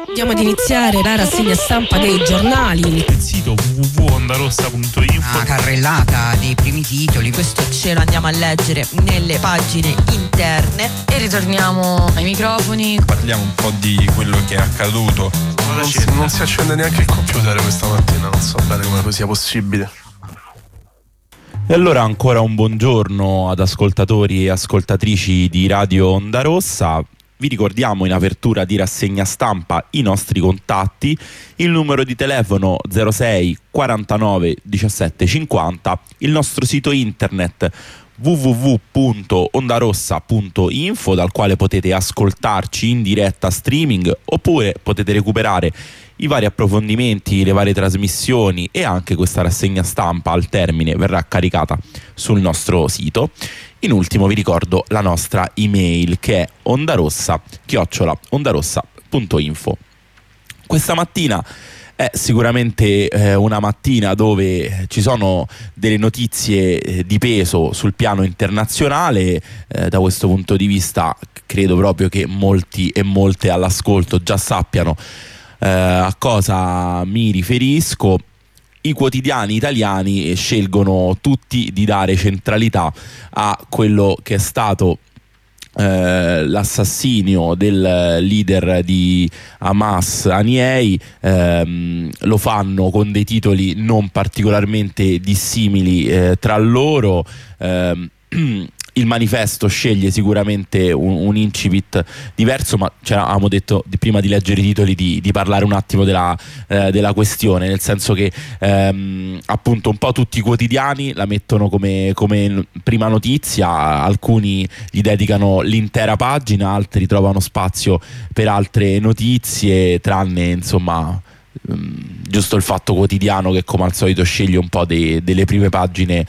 Andiamo ad iniziare la rassegna stampa dei giornali. Il sito www.ondarossa.info. Carrellata dei primi titoli. Questo ce lo andiamo a leggere nelle pagine interne. E ritorniamo ai microfoni. Parliamo un po' di quello che è accaduto. Non si accende neanche il computer questa mattina, non so bene come sia possibile. E allora ancora un buongiorno ad ascoltatori e ascoltatrici di Radio Onda Rossa. Vi ricordiamo in apertura di rassegna stampa i nostri contatti, il numero di telefono 06 49 17 50, il nostro sito internet www.ondarossa.info, dal quale potete ascoltarci in diretta streaming oppure potete recuperare i vari approfondimenti, le varie trasmissioni e anche questa rassegna stampa al termine verrà caricata sul nostro sito. In ultimo vi ricordo la nostra email che è ondarossa@ondarossa.info. Questa mattina è sicuramente una mattina dove ci sono delle notizie di peso sul piano internazionale. Da questo punto di vista credo proprio che molti e molte all'ascolto già sappiano a cosa mi riferisco. I quotidiani italiani scelgono tutti di dare centralità a quello che è stato l'assassinio del leader di Hamas Haniyeh. Lo fanno con dei titoli non particolarmente dissimili tra loro. Il Manifesto sceglie sicuramente un incipit diverso, ma avevamo detto prima di leggere i titoli di parlare un attimo della questione, nel senso che appunto un po' tutti i quotidiani la mettono come prima notizia, alcuni gli dedicano l'intera pagina, altri trovano spazio per altre notizie, tranne insomma giusto il Fatto Quotidiano che come al solito sceglie un po' delle prime pagine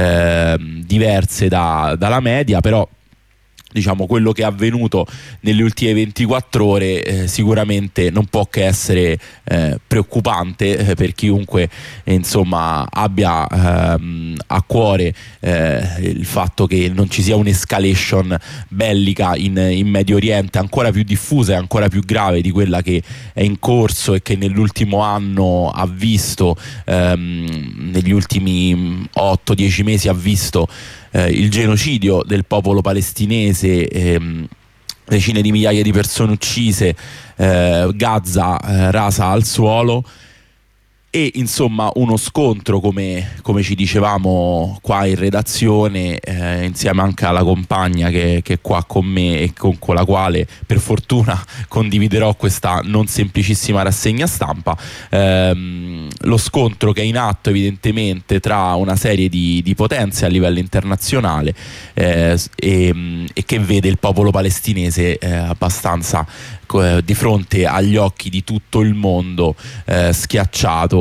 diverse dalla media. Però diciamo quello che è avvenuto nelle ultime 24 ore sicuramente non può che essere preoccupante per chiunque insomma abbia a cuore il fatto che non ci sia un'escalation bellica in Medio Oriente ancora più diffusa e ancora più grave di quella che è in corso e che nell'ultimo anno ha visto, negli ultimi 8-10 mesi ha visto il genocidio del popolo palestinese, decine di migliaia di persone uccise, Gaza rasa al suolo e insomma uno scontro come ci dicevamo qua in redazione, insieme anche alla compagna che è qua con me e con la quale per fortuna condividerò questa non semplicissima rassegna stampa. Lo scontro che è in atto evidentemente tra una serie di potenze a livello internazionale e che vede il popolo palestinese abbastanza di fronte agli occhi di tutto il mondo, schiacciato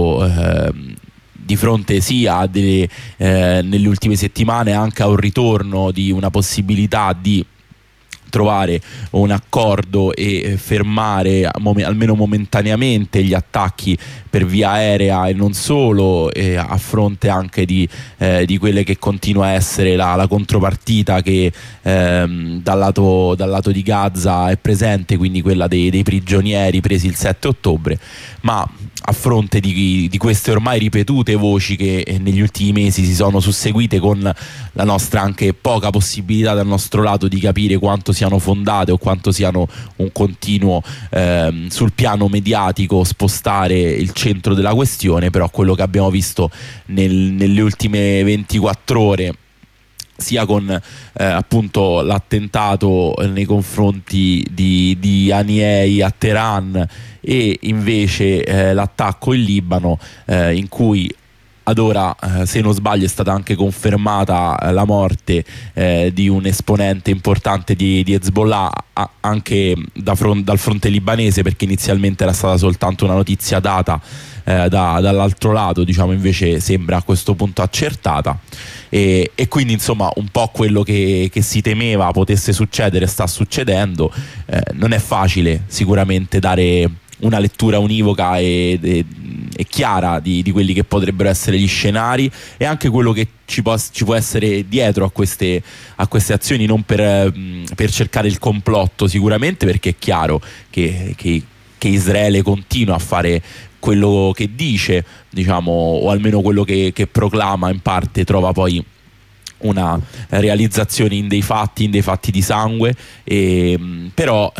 di fronte sia a nelle ultime settimane anche a un ritorno di una possibilità di trovare un accordo e fermare almeno momentaneamente gli attacchi per via aerea e non solo, a fronte anche di quelle che continua a essere la contropartita che dal lato di Gaza è presente, quindi quella dei prigionieri presi il 7 ottobre, ma a fronte di queste ormai ripetute voci che negli ultimi mesi si sono susseguite, con la nostra anche poca possibilità dal nostro lato di capire quanto siano fondate o quanto siano un continuo sul piano mediatico spostare il centro della questione. Però quello che abbiamo visto nelle ultime 24 ore, sia con appunto l'attentato nei confronti di Haniyeh a Teheran e invece l'attacco in Libano, in cui ad ora, se non sbaglio, è stata anche confermata la morte di un esponente importante di Hezbollah, anche dal fronte libanese, perché inizialmente era stata soltanto una notizia data dall'altro lato, diciamo, invece sembra a questo punto accertata, e quindi insomma un po' quello che si temeva potesse succedere sta succedendo. Non è facile sicuramente dare una lettura univoca e chiara di quelli che potrebbero essere gli scenari e anche quello che ci può essere dietro a queste azioni, non per cercare il complotto sicuramente, perché è chiaro che che Israele continua a fare quello che dice, diciamo, o almeno quello che proclama, in parte trova poi una realizzazione in dei fatti di sangue, però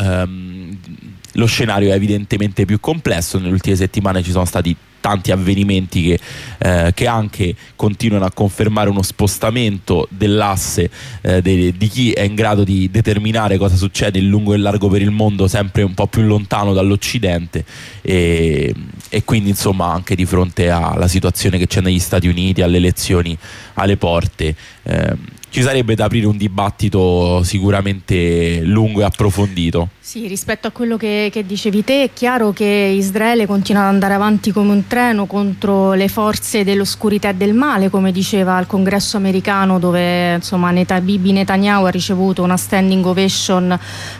lo scenario è evidentemente più complesso. Nelle ultime settimane ci sono stati tanti avvenimenti che anche continuano a confermare uno spostamento dell'asse di chi è in grado di determinare cosa succede in lungo e largo per il mondo, sempre un po' più lontano dall'Occidente, e quindi insomma anche di fronte alla situazione che c'è negli Stati Uniti, alle elezioni alle porte, ci sarebbe da aprire un dibattito sicuramente lungo e approfondito. Sì, rispetto a quello che dicevi te, è chiaro che Israele continua ad andare avanti come un treno contro le forze dell'oscurità e del male, come diceva al Congresso americano, dove insomma Bibi Netanyahu ha ricevuto una standing ovation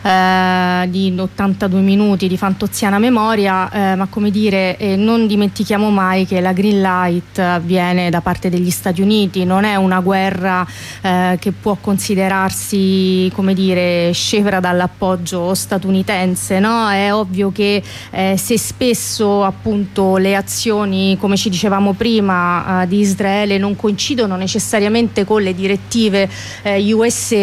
di 82 minuti di fantoziana memoria, ma come dire, non dimentichiamo mai che la green light avviene da parte degli Stati Uniti, non è una guerra che può considerarsi, come dire, scevra dall'appoggio statunitense, no? È ovvio che se spesso appunto le azioni, come ci dicevamo prima, di Israele non coincidono necessariamente con le direttive USA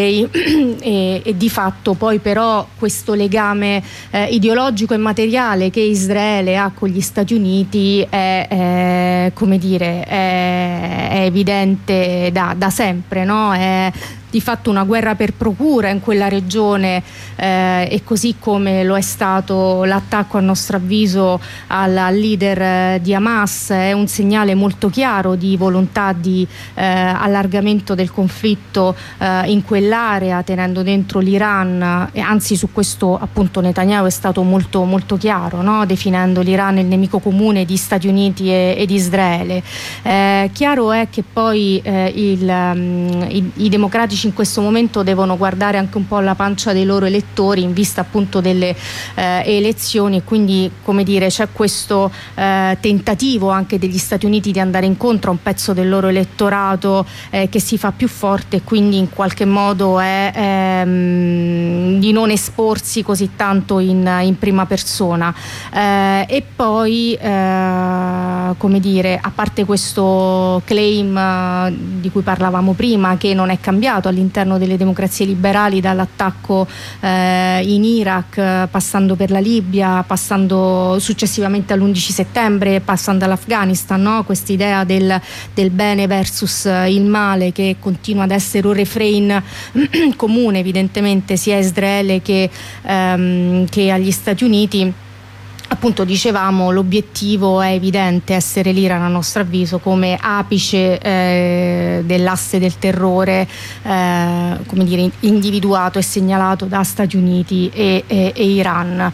e di fatto poi però questo legame ideologico e materiale che Israele ha con gli Stati Uniti è come dire, è evidente da sempre, no? È di fatto una guerra per procura in quella regione, e così come lo è stato l'attacco, a nostro avviso, al leader di Hamas, è un segnale molto chiaro di volontà di allargamento del conflitto in quell'area, tenendo dentro l'Iran, e anzi su questo appunto Netanyahu è stato molto, molto chiaro, no? Definendo l'Iran il nemico comune di Stati Uniti e di Israele. Chiaro è che poi i democratici in questo momento devono guardare anche un po' alla pancia dei loro elettori in vista appunto delle elezioni, e quindi, come dire, c'è questo tentativo anche degli Stati Uniti di andare incontro a un pezzo del loro elettorato che si fa più forte, e quindi in qualche modo è di non esporsi così tanto in prima persona, e poi come dire, a parte questo claim di cui parlavamo prima, che non è cambiato all'interno delle democrazie liberali dall'attacco in Iraq, passando per la Libia, passando successivamente all'11 settembre, passando all'Afghanistan, no? Quest'idea del bene versus il male, che continua ad essere un refrain comune evidentemente sia a Israele che agli Stati Uniti. Appunto, dicevamo, l'obiettivo è evidente, essere l'Iran, a nostro avviso, come apice dell'asse del terrore, come dire, individuato e segnalato da Stati Uniti e Iran.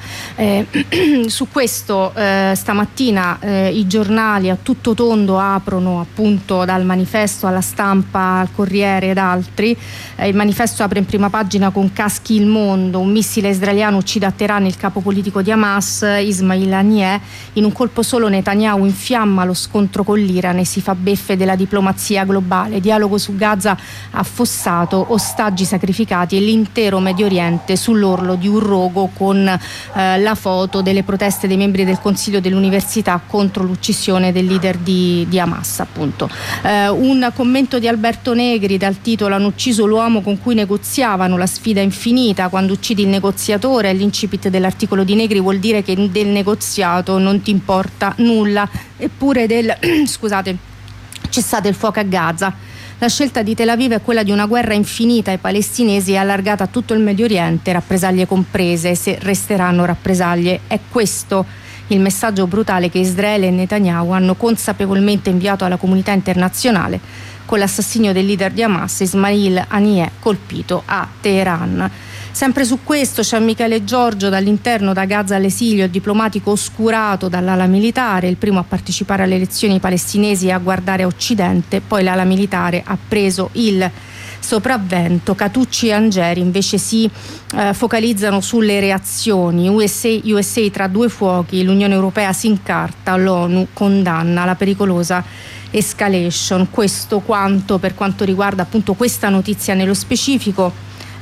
Su questo stamattina i giornali a tutto tondo aprono, appunto, dal Manifesto alla Stampa, al Corriere ed altri. Il Manifesto apre in prima pagina con "Caschi il mondo, un missile israeliano uccide a Teheran il capo politico di Hamas, Ismail Haniyeh, in un colpo solo Netanyahu infiamma lo scontro con l'Iran e si fa beffe della diplomazia globale, dialogo su Gaza affossato, ostaggi sacrificati e l'intero Medio Oriente sull'orlo di un rogo", con la foto delle proteste dei membri del Consiglio dell'Università contro l'uccisione del leader di Hamas, appunto. Un commento di Alberto Negri dal titolo "Hanno ucciso l'uomo con cui negoziavano, la sfida infinita, quando uccidi il negoziatore". L'incipit dell'articolo di Negri vuol dire che del negoziato non ti importa nulla, eppure cessate il fuoco a Gaza. La scelta di Tel Aviv è quella di una guerra infinita ai palestinesi e allargata a tutto il Medio Oriente, rappresaglie comprese, se resteranno rappresaglie. È questo il messaggio brutale che Israele e Netanyahu hanno consapevolmente inviato alla comunità internazionale con l'assassinio del leader di Hamas, Ismail Haniyeh, colpito a Teheran. Sempre su questo c'è Michele Giorgio, dall'interno, da Gaza all'esilio, diplomatico oscurato dall'ala militare, il primo a partecipare alle elezioni palestinesi e a guardare a Occidente, poi l'ala militare ha preso il sopravvento. Catucci e Angeri invece si focalizzano sulle reazioni. USA tra due fuochi, l'Unione Europea si incarta, l'ONU condanna la pericolosa escalation. Questo quanto per quanto riguarda appunto questa notizia nello specifico.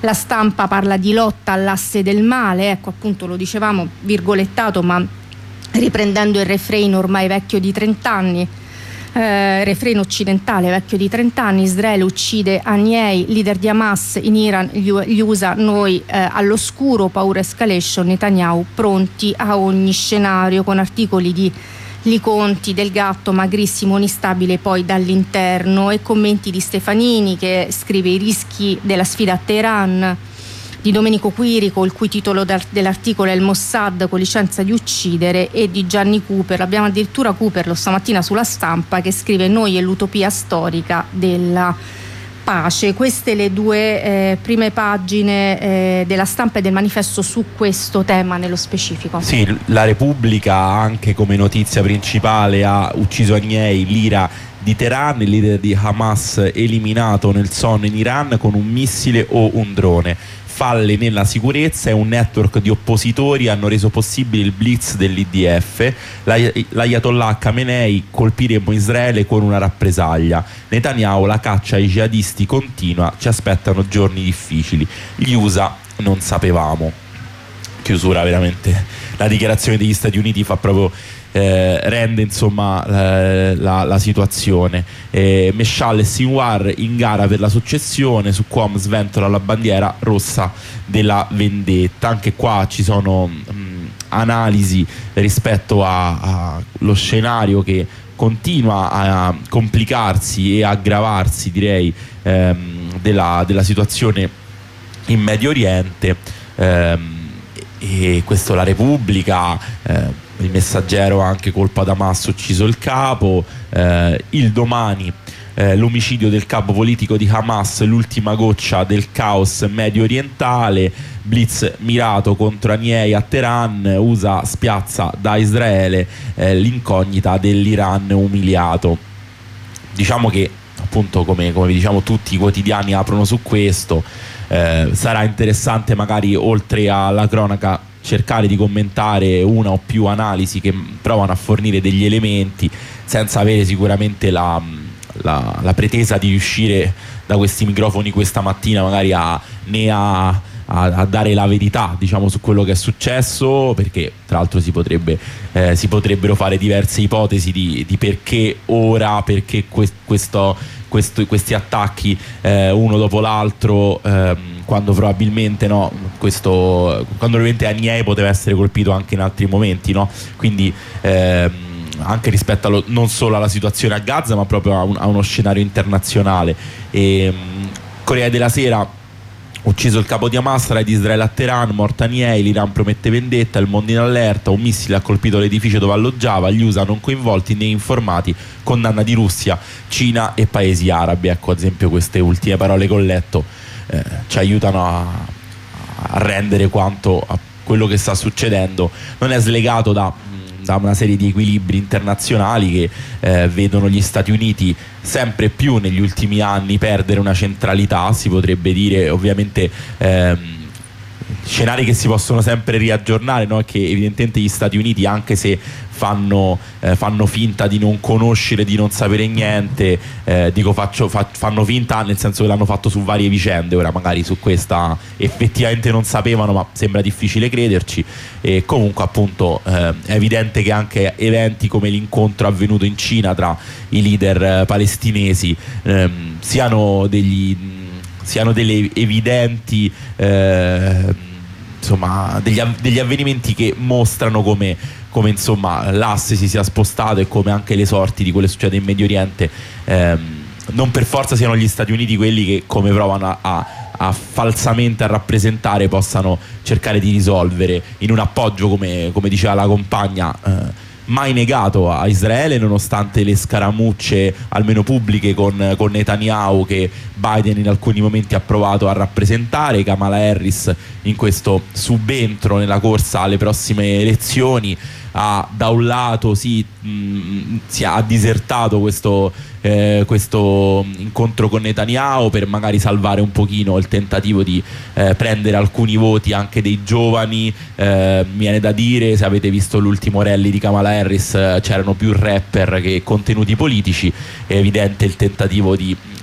La Stampa parla di lotta all'asse del male, ecco appunto lo dicevamo virgolettato ma riprendendo il refrain ormai vecchio di 30 anni, refrain occidentale vecchio di 30 anni: Israele uccide Haniyeh, leader di Hamas, in Iran gli USA, noi all'oscuro, paura escalation, Netanyahu pronti a ogni scenario, con articoli di Liconti, Del Gatto, Magrissimo, Instabile poi dall'interno, e commenti di Stefanini che scrive i rischi della sfida a Teheran, di Domenico Quirico, il cui titolo dell'articolo è Il Mossad con licenza di uccidere, e di Gianni Cooper. Abbiamo addirittura Cooper stamattina sulla Stampa che scrive Noi e l'utopia storica della pace. Queste le due prime pagine della Stampa e del Manifesto su questo tema nello specifico. Sì, la Repubblica anche come notizia principale ha ucciso Haniyeh, l'ira di Teheran, il leader di Hamas eliminato nel sonno in Iran con un missile o un drone. Falle nella sicurezza e un network di oppositori hanno reso possibile il blitz dell'IDF. L'Ayatollah Khamenei: colpiremo Israele con una rappresaglia. Netanyahu: la caccia ai jihadisti continua, ci aspettano giorni difficili. Gli USA: non sapevamo. Chiusura veramente. La dichiarazione degli Stati Uniti fa proprio rende insomma la situazione. Meshaal e Sinwar in gara per la successione, su Qom sventola la bandiera rossa della vendetta. Anche qua ci sono analisi rispetto allo scenario che continua a complicarsi e aggravarsi, direi, della situazione in Medio Oriente, e questo la Repubblica. Il Messaggero: anche colpa da Hamas, ucciso il capo. Il Domani: l'omicidio del capo politico di Hamas, l'ultima goccia del caos medio orientale. Blitz mirato contro Haniyeh a Teheran, USA spiazza da Israele, l'incognita dell'Iran umiliato. Diciamo che appunto, come vi diciamo, tutti i quotidiani aprono su questo. Sarà interessante magari, oltre alla cronaca, cercare di commentare una o più analisi che provano a fornire degli elementi, senza avere sicuramente la pretesa di riuscire da questi microfoni questa mattina magari a dare la verità, diciamo, su quello che è successo, perché tra l'altro si potrebbero fare diverse ipotesi di perché ora, perché questi attacchi uno dopo l'altro, quando probabilmente Haniyeh poteva essere colpito anche in altri momenti, no? Quindi anche rispetto non solo alla situazione a Gaza, ma proprio a uno scenario internazionale. Corriere della Sera: ucciso il capo di Hamas, raid di Israele a Teheran, morta Haniyeh, l'Iran promette vendetta, il mondo in allerta, un missile ha colpito l'edificio dove alloggiava, gli USA non coinvolti né informati, condanna di Russia, Cina e paesi arabi. Ecco, ad esempio, queste ultime parole che ho letto ci aiutano a rendere quanto a quello che sta succedendo non è slegato da una serie di equilibri internazionali che vedono gli Stati Uniti sempre più negli ultimi anni perdere una centralità, si potrebbe dire. Ovviamente scenari che si possono sempre riaggiornare, no? Che evidentemente gli Stati Uniti, anche se fanno finta di non conoscere, di non sapere niente, fanno finta nel senso che l'hanno fatto su varie vicende. Ora magari su questa effettivamente non sapevano, ma sembra difficile crederci. E comunque appunto è evidente che anche eventi come l'incontro avvenuto in Cina tra i leader palestinesi siano delle evidenti insomma degli avvenimenti che mostrano come insomma l'asse si sia spostato, e come anche le sorti di quello che succede in Medio Oriente non per forza siano gli Stati Uniti quelli che, come provano a falsamente a rappresentare, possano cercare di risolvere in un appoggio, come diceva la compagna, mai negato a Israele, nonostante le scaramucce almeno pubbliche con Netanyahu, che Biden in alcuni momenti ha provato a rappresentare. Kamala Harris in questo subentro nella corsa alle prossime elezioni da un lato ha disertato questo incontro con Netanyahu per magari salvare un pochino il tentativo di prendere alcuni voti anche dei giovani. Viene da dire, se avete visto l'ultimo rally di Kamala Harris, c'erano più rapper che contenuti politici. È evidente il tentativo di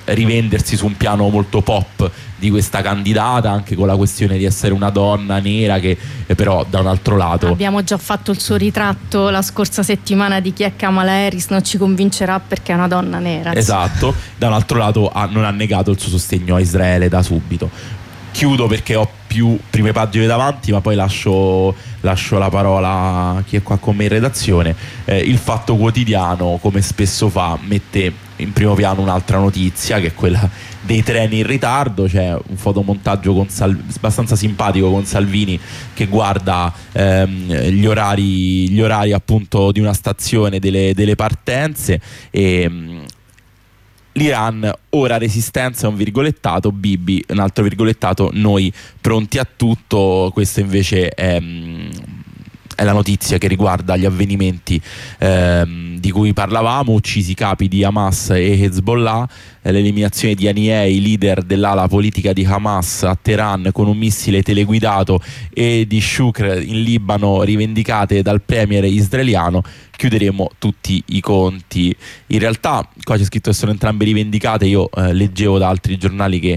rivendersi su un piano molto pop di questa candidata, anche con la questione di essere una donna nera che però da un altro lato abbiamo già fatto il suo ritratto la scorsa settimana di chi è Kamala Harris, non ci convincerà perché è una donna nera. Esatto, da un altro lato non ha negato il suo sostegno a Israele da subito. Chiudo perché ho più prime pagine davanti, ma poi lascio la parola a chi è qua con me in redazione. Il Fatto Quotidiano, come spesso fa, mette in primo piano un'altra notizia, che è quella dei treni in ritardo. C'è un fotomontaggio abbastanza simpatico con Salvini che guarda gli orari appunto di una stazione delle partenze, e l'Iran, ora resistenza, un virgolettato, Bibi, un altro virgolettato, noi pronti a tutto. Questo invece è la notizia che riguarda gli avvenimenti di cui parlavamo: uccisi capi di Hamas e Hezbollah, l'eliminazione di Haniyeh, leader dell'ala politica di Hamas, a Teheran con un missile teleguidato, e di Shukr in Libano rivendicate dal premier israeliano. Chiuderemo tutti i conti. In realtà qua c'è scritto che sono entrambe rivendicate. Io leggevo da altri giornali che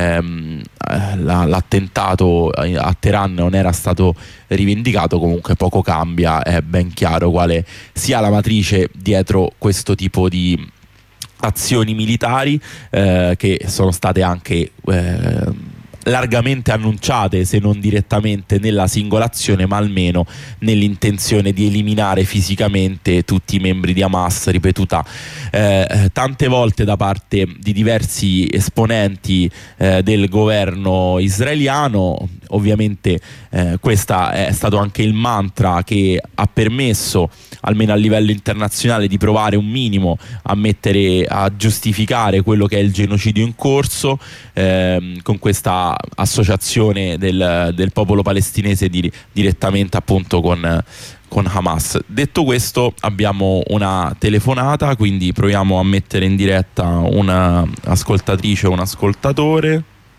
l'attentato a Teheran non era stato rivendicato. Comunque poco cambia, è ben chiaro quale sia la matrice dietro questo tipo di azioni militari, che sono state anche largamente annunciate, se non direttamente nella singola azione, ma almeno nell'intenzione di eliminare fisicamente tutti i membri di Hamas, ripetuta tante volte da parte di diversi esponenti del governo israeliano. Ovviamente questo è stato anche il mantra che ha permesso, almeno a livello internazionale, di provare un minimo a giustificare quello che è il genocidio in corso, con questa associazione del popolo palestinese direttamente appunto con Hamas. Detto questo, abbiamo una telefonata, quindi proviamo a mettere in diretta una ascoltatrice o un ascoltatore.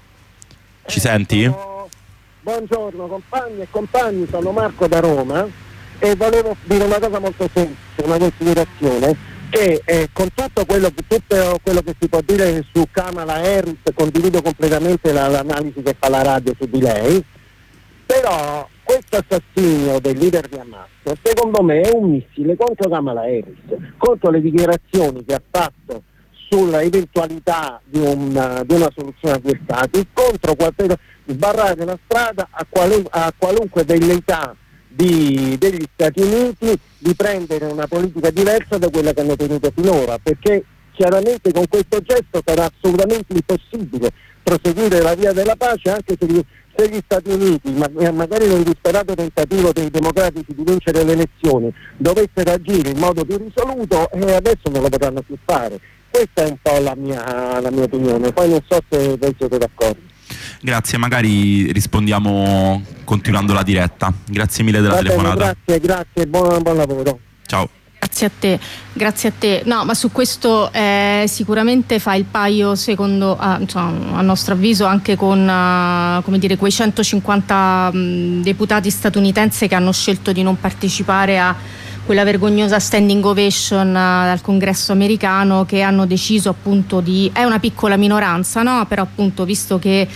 Ci senti? Buongiorno compagni e compagni, sono Marco da Roma e volevo dire una cosa molto semplice, una considerazione, che con tutto quello che si può dire su Kamala Harris condivido completamente l'analisi che fa la radio su di lei, però questo assassinio del leader di Hamas secondo me è un missile contro Kamala Harris, contro le dichiarazioni che ha fatto sulla eventualità di una soluzione a due stati, contro sbarrare la strada a qualunque velleità degli Stati Uniti di prendere una politica diversa da quella che hanno tenuto finora, perché chiaramente con questo gesto sarà assolutamente impossibile proseguire la via della pace, anche se gli Stati Uniti, magari in un disperato tentativo dei democratici di vincere le elezioni, dovessero agire in modo più risoluto, adesso non lo potranno più fare. Questa è un po' la mia opinione, poi non so se voi siete d'accordo. Grazie, magari rispondiamo continuando la diretta. Grazie mille della telefonata. Grazie, buon lavoro. Ciao. Grazie a te. No, ma su questo sicuramente fa il paio, secondo a nostro avviso, anche con quei 150 deputati statunitensi che hanno scelto di non partecipare a quella vergognosa standing ovation al congresso americano, che hanno deciso appunto è una piccola minoranza, no? Però appunto, visto che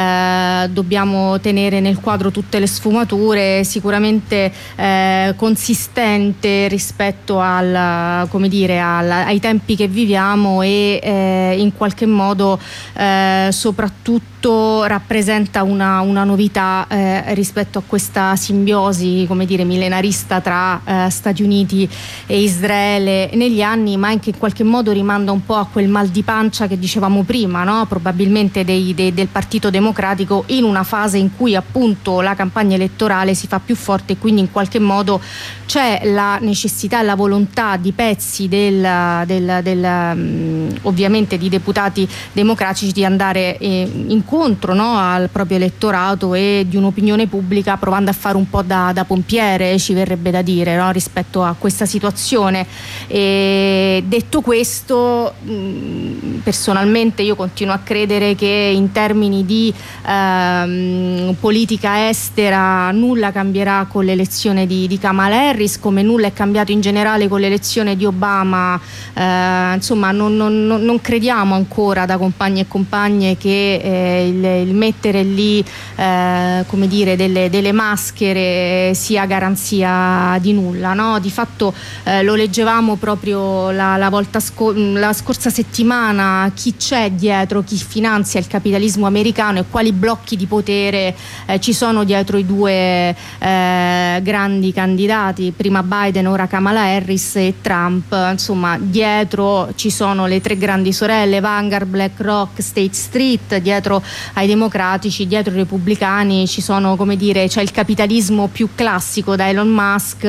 dobbiamo tenere nel quadro tutte le sfumature, sicuramente consistente rispetto ai tempi che viviamo, e in qualche modo soprattutto rappresenta una novità rispetto a questa simbiosi, millenarista tra Stati Uniti e Israele negli anni, ma anche in qualche modo rimanda un po' a quel mal di pancia che dicevamo prima, no? Probabilmente del Partito Democratico, in una fase in cui appunto la campagna elettorale si fa più forte, e quindi in qualche modo c'è la necessità e la volontà di pezzi ovviamente di deputati democratici di andare incontro, no? Al proprio elettorato e di un'opinione pubblica, provando a fare un po' da pompiere, ci verrebbe da dire, no? Rispetto rispetto a questa situazione. E detto questo, personalmente io continuo a credere che in termini di politica estera nulla cambierà con l'elezione di Kamala Harris, come nulla è cambiato in generale con l'elezione di Obama. Insomma, non crediamo ancora da compagni e compagne che il mettere lì come dire delle maschere sia garanzia di nulla, no? Di fatto lo leggevamo proprio la scorsa settimana, chi c'è dietro, chi finanzia il capitalismo americano e quali blocchi di potere ci sono dietro i due grandi candidati, prima Biden, ora Kamala Harris e Trump. Insomma, dietro ci sono le tre grandi sorelle, Vanguard, BlackRock, State Street. Dietro ai democratici, dietro ai repubblicani ci sono, come dire, c'è il capitalismo più classico, da Elon Musk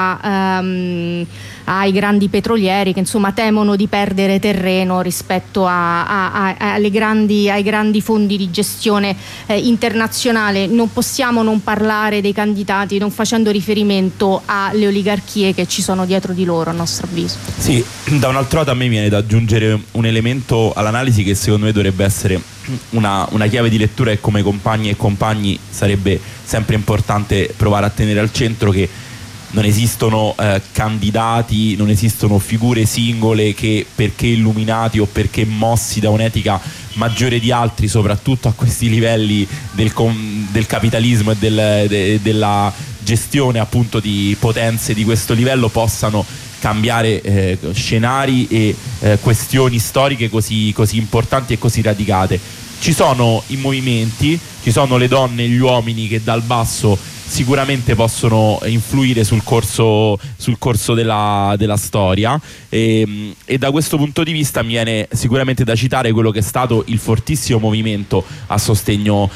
ai grandi petrolieri, che insomma temono di perdere terreno rispetto ai grandi fondi di gestione internazionale. Non possiamo non parlare dei candidati non facendo riferimento alle oligarchie che ci sono dietro di loro, a nostro avviso. Sì, da un altro lato a me viene da aggiungere un elemento all'analisi che secondo me dovrebbe essere una chiave di lettura, e come compagni e compagni sarebbe sempre importante provare a tenere al centro che non esistono candidati, non esistono figure singole che, perché illuminati o perché mossi da un'etica maggiore di altri, soprattutto a questi livelli del capitalismo e della gestione appunto di potenze di questo livello, possano cambiare scenari e questioni storiche così importanti e così radicate. Ci sono i movimenti, ci sono le donne e gli uomini che dal basso sicuramente possono influire sul corso della storia, e da questo punto di vista mi viene sicuramente da citare quello che è stato il fortissimo movimento a sostegno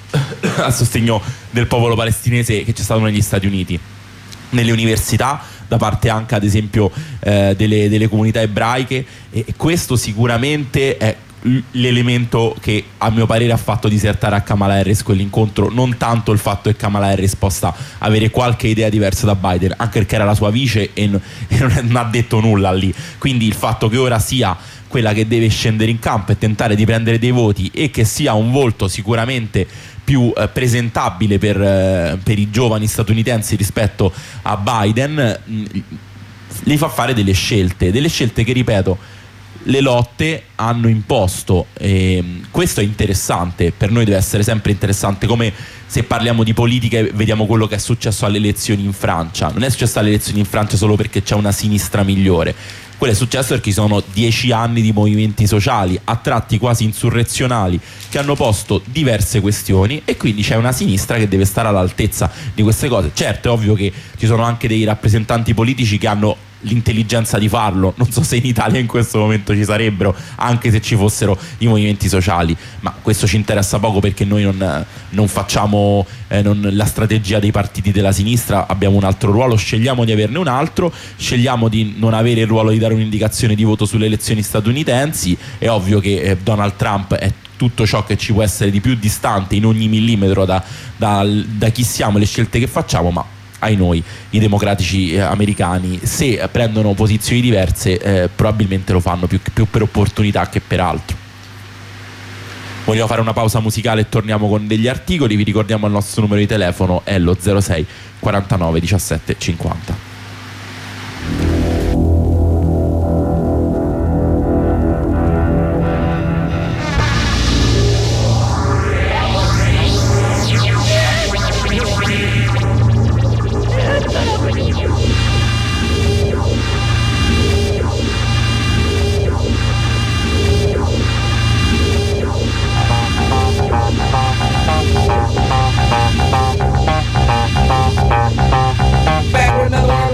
del popolo palestinese che c'è stato negli Stati Uniti, nelle università, da parte anche ad esempio delle comunità ebraiche, e questo sicuramente è l'elemento che a mio parere ha fatto disertare a Kamala Harris quell'incontro, non tanto il fatto che Kamala Harris possa avere qualche idea diversa da Biden, anche perché era la sua vice e non ha detto nulla lì. Quindi il fatto che ora sia quella che deve scendere in campo e tentare di prendere dei voti, e che sia un volto sicuramente più presentabile per i giovani statunitensi rispetto a Biden, li fa fare delle scelte che, ripeto, le lotte hanno imposto. Questo è interessante, per noi deve essere sempre interessante, come se parliamo di politica e vediamo quello che è successo alle elezioni in Francia. Non è successo alle elezioni in Francia solo perché c'è una sinistra migliore, quello è successo perché ci sono 10 anni di movimenti sociali, a tratti quasi insurrezionali, che hanno posto diverse questioni, e quindi c'è una sinistra che deve stare all'altezza di queste cose. Certo, è ovvio che ci sono anche dei rappresentanti politici che hanno l'intelligenza di farlo. Non so se in Italia in questo momento ci sarebbero, anche se ci fossero i movimenti sociali, ma questo ci interessa poco, perché noi non facciamo la strategia dei partiti della sinistra, abbiamo un altro ruolo, scegliamo di averne un altro, scegliamo di non avere il ruolo di dare un'indicazione di voto sulle elezioni statunitensi. È ovvio che Donald Trump è tutto ciò che ci può essere di più distante in ogni millimetro da chi siamo e le scelte che facciamo, ma ai noi, i democratici americani, se prendono posizioni diverse, probabilmente lo fanno più per opportunità che per altro. Vogliamo fare una pausa musicale e torniamo con degli articoli. Vi ricordiamo il nostro numero di telefono, è lo 06 49 17 50. Back with another one.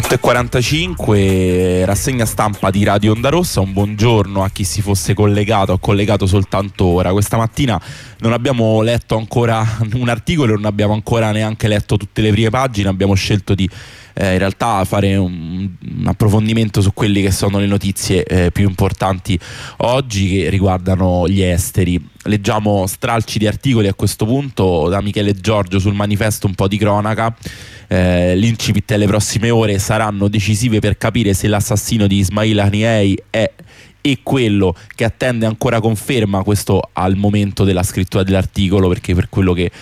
8:45, rassegna stampa di Radio Onda Rossa. Un buongiorno a chi si fosse collegato o collegato soltanto ora. Questa mattina non abbiamo letto ancora un articolo, non abbiamo ancora neanche letto tutte le prime pagine. Abbiamo scelto di in realtà fare un approfondimento su quelle che sono le notizie più importanti oggi, che riguardano gli esteri. Leggiamo stralci di articoli a questo punto. Da Michele Giorgio sul Manifesto un po' di cronaca. L'incipit delle prossime ore saranno decisive per capire se l'assassino di Ismail Haniyeh è quello che attende ancora conferma, questo al momento della scrittura dell'articolo, perché per quello che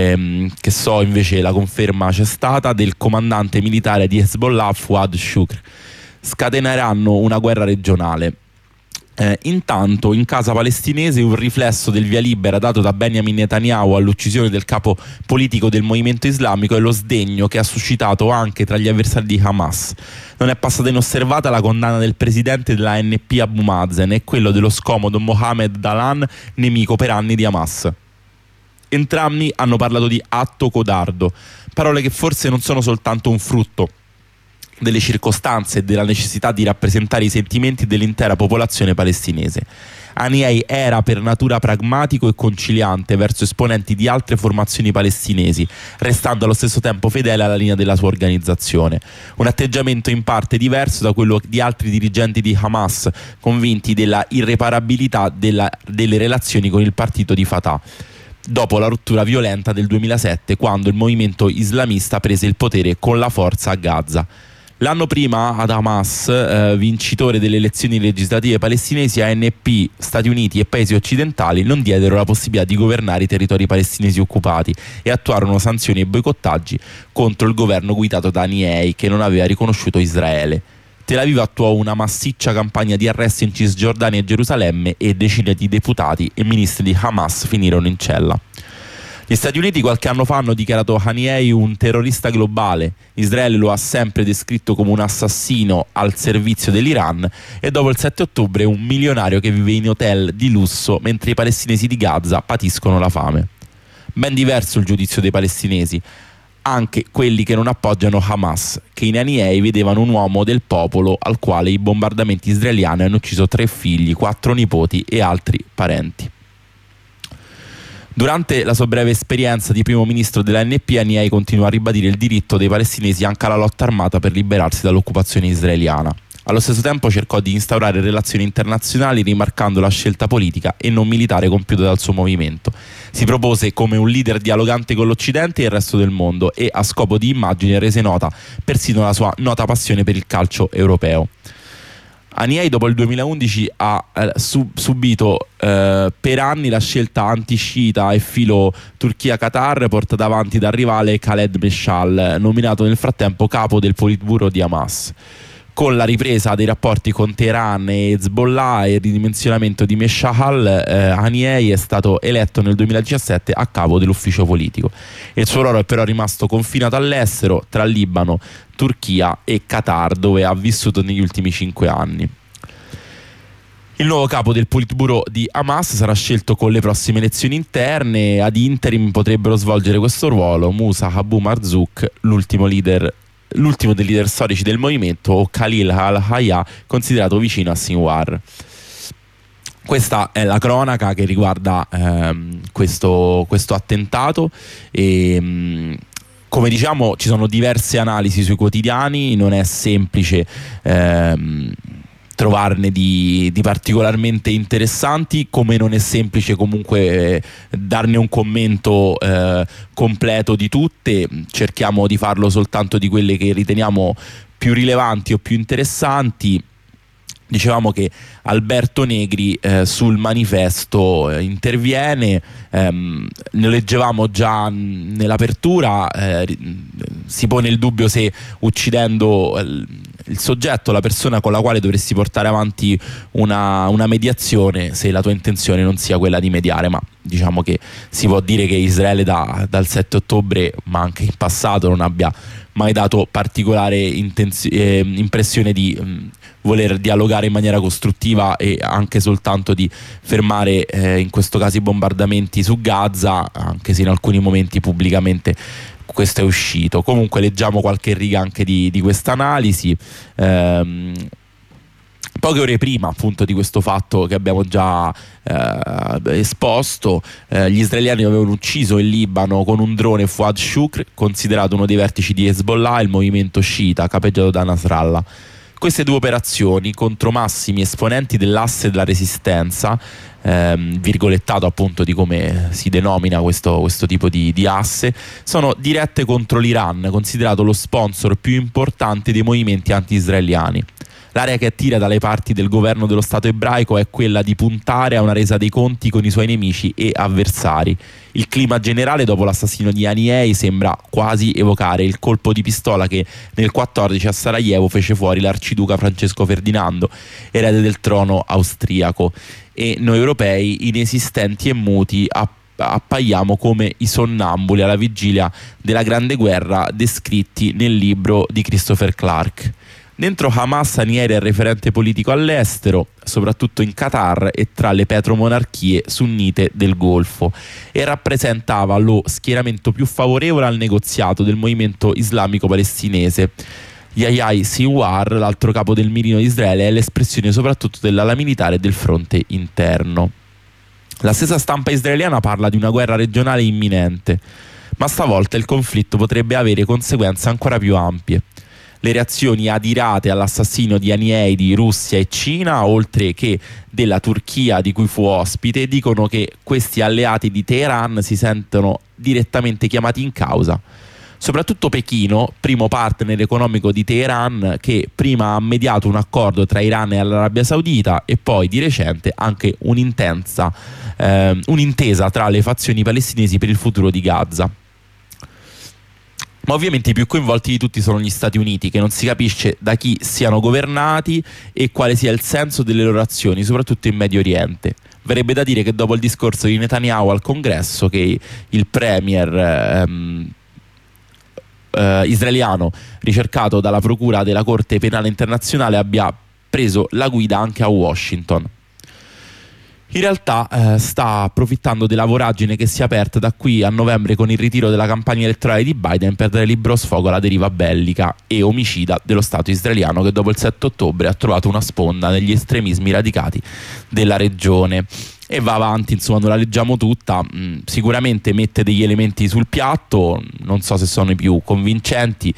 so invece la conferma c'è stata, del comandante militare di Hezbollah Fouad Shukr. Scateneranno una guerra regionale. Intanto in casa palestinese un riflesso del via libera dato da Benjamin Netanyahu all'uccisione del capo politico del movimento islamico è lo sdegno che ha suscitato anche tra gli avversari di Hamas. Non è passata inosservata la condanna del presidente della ANP Abu Mazen e quello dello scomodo Mohammed Dalan, nemico per anni di Hamas. Entrambi hanno parlato di atto codardo, parole che forse non sono soltanto un frutto delle circostanze e della necessità di rappresentare i sentimenti dell'intera popolazione palestinese. Haniyeh era per natura pragmatico e conciliante verso esponenti di altre formazioni palestinesi, restando allo stesso tempo fedele alla linea della sua organizzazione. Un atteggiamento in parte diverso da quello di altri dirigenti di Hamas, convinti della irreparabilità delle relazioni con il partito di Fatah, dopo la rottura violenta del 2007, quando il movimento islamista prese il potere con la forza a Gaza. L'anno prima ad Hamas, vincitore delle elezioni legislative palestinesi, ANP, Stati Uniti e paesi occidentali non diedero la possibilità di governare i territori palestinesi occupati e attuarono sanzioni e boicottaggi contro il governo guidato da Haniyeh, che non aveva riconosciuto Israele. Tel Aviv attuò una massiccia campagna di arresti in Cisgiordania e Gerusalemme e decine di deputati e ministri di Hamas finirono in cella. Gli Stati Uniti qualche anno fa hanno dichiarato Haniyeh un terrorista globale. Israele lo ha sempre descritto come un assassino al servizio dell'Iran e dopo il 7 ottobre un milionario che vive in hotel di lusso mentre i palestinesi di Gaza patiscono la fame. Ben diverso il giudizio dei palestinesi, anche quelli che non appoggiano Hamas, che in Haniyeh vedevano un uomo del popolo al quale i bombardamenti israeliani hanno ucciso 3 figli, 4 nipoti e altri parenti. Durante la sua breve esperienza di primo ministro dell'ANP, Haniyeh continua a ribadire il diritto dei palestinesi anche alla lotta armata per liberarsi dall'occupazione israeliana. Allo stesso tempo cercò di instaurare relazioni internazionali, rimarcando la scelta politica e non militare compiuta dal suo movimento. Si propose come un leader dialogante con l'Occidente e il resto del mondo e, a scopo di immagine, rese nota persino la sua nota passione per il calcio europeo. Haniyeh dopo il 2011 ha subito per anni la scelta anti-sciita e filo Turchia-Qatar portata avanti dal rivale Khaled Meshal, nominato nel frattempo capo del Politburo di Hamas. Con la ripresa dei rapporti con Teheran e Hezbollah e il ridimensionamento di Meshal, Haniyeh è stato eletto nel 2017 a capo dell'ufficio politico. Il suo ruolo è però rimasto confinato all'estero tra Libano, Turchia e Qatar, dove ha vissuto negli ultimi 5 anni. Il nuovo capo del Politburo di Hamas sarà scelto con le prossime elezioni interne. Ad interim potrebbero svolgere questo ruolo Moussa Abu Marzouk, l'ultimo dei leader storici del movimento, o Khalil al-Hayya, considerato vicino a Sinwar. Questa è la cronaca che riguarda questo attentato e come diciamo ci sono diverse analisi sui quotidiani, non è semplice trovarne di particolarmente interessanti, come non è semplice comunque darne un commento completo di tutte. Cerchiamo di farlo soltanto di quelle che riteniamo più rilevanti o più interessanti. Dicevamo che Alberto Negri sul Manifesto interviene, ne leggevamo già nell'apertura, si pone il dubbio se uccidendo il soggetto, la persona con la quale dovresti portare avanti una mediazione, se la tua intenzione non sia quella di mediare, ma diciamo che si può dire che Israele dal 7 ottobre, ma anche in passato, non abbia mai dato particolare impressione di voler dialogare in maniera costruttiva e anche soltanto di fermare in questo caso i bombardamenti su Gaza, anche se in alcuni momenti pubblicamente questo è uscito. Comunque leggiamo qualche riga anche di questa analisi. Poche ore prima appunto di questo fatto che abbiamo già esposto, gli israeliani avevano ucciso in Libano con un drone Fouad Shukr, considerato uno dei vertici di Hezbollah, il movimento sciita capeggiato da Nasrallah. Queste due operazioni contro massimi esponenti dell'asse della resistenza, virgolettato appunto di come si denomina questo tipo di asse, sono dirette contro l'Iran, considerato lo sponsor più importante dei movimenti anti-israeliani. L'area che attira dalle parti del governo dello Stato ebraico è quella di puntare a una resa dei conti con i suoi nemici e avversari. Il clima generale dopo l'assassinio di Haniyeh sembra quasi evocare il colpo di pistola che nel 14 a Sarajevo fece fuori l'arciduca Francesco Ferdinando, erede del trono austriaco, e noi europei, inesistenti e muti, appaiamo come i sonnambuli alla vigilia della Grande Guerra descritti nel libro di Christopher Clark. Dentro Hamas, Haniyeh era il referente politico all'estero, soprattutto in Qatar e tra le petromonarchie sunnite del Golfo, e rappresentava lo schieramento più favorevole al negoziato del movimento islamico palestinese. Yahya Sinwar, l'altro capo del mirino di Israele, è l'espressione soprattutto dell'ala militare e del fronte interno. La stessa stampa israeliana parla di una guerra regionale imminente, ma stavolta il conflitto potrebbe avere conseguenze ancora più ampie. Le reazioni adirate all'assassinio di Haniyeh di Russia e Cina, oltre che della Turchia di cui fu ospite, dicono che questi alleati di Teheran si sentono direttamente chiamati in causa. Soprattutto Pechino, primo partner economico di Teheran, che prima ha mediato un accordo tra Iran e l'Arabia Saudita e poi di recente anche un'intesa tra le fazioni palestinesi per il futuro di Gaza. Ma ovviamente i più coinvolti di tutti sono gli Stati Uniti, che non si capisce da chi siano governati e quale sia il senso delle loro azioni, soprattutto in Medio Oriente. Verrebbe da dire che dopo il discorso di Netanyahu al Congresso, che il premier israeliano ricercato dalla Procura della Corte Penale Internazionale abbia preso la guida anche a Washington. In realtà sta approfittando della voragine che si è aperta da qui a novembre con il ritiro della campagna elettorale di Biden per dare libero sfogo alla deriva bellica e omicida dello Stato israeliano, che dopo il 7 ottobre ha trovato una sponda negli estremismi radicati della regione. E va avanti, insomma, non la leggiamo tutta, sicuramente mette degli elementi sul piatto, non so se sono i più convincenti,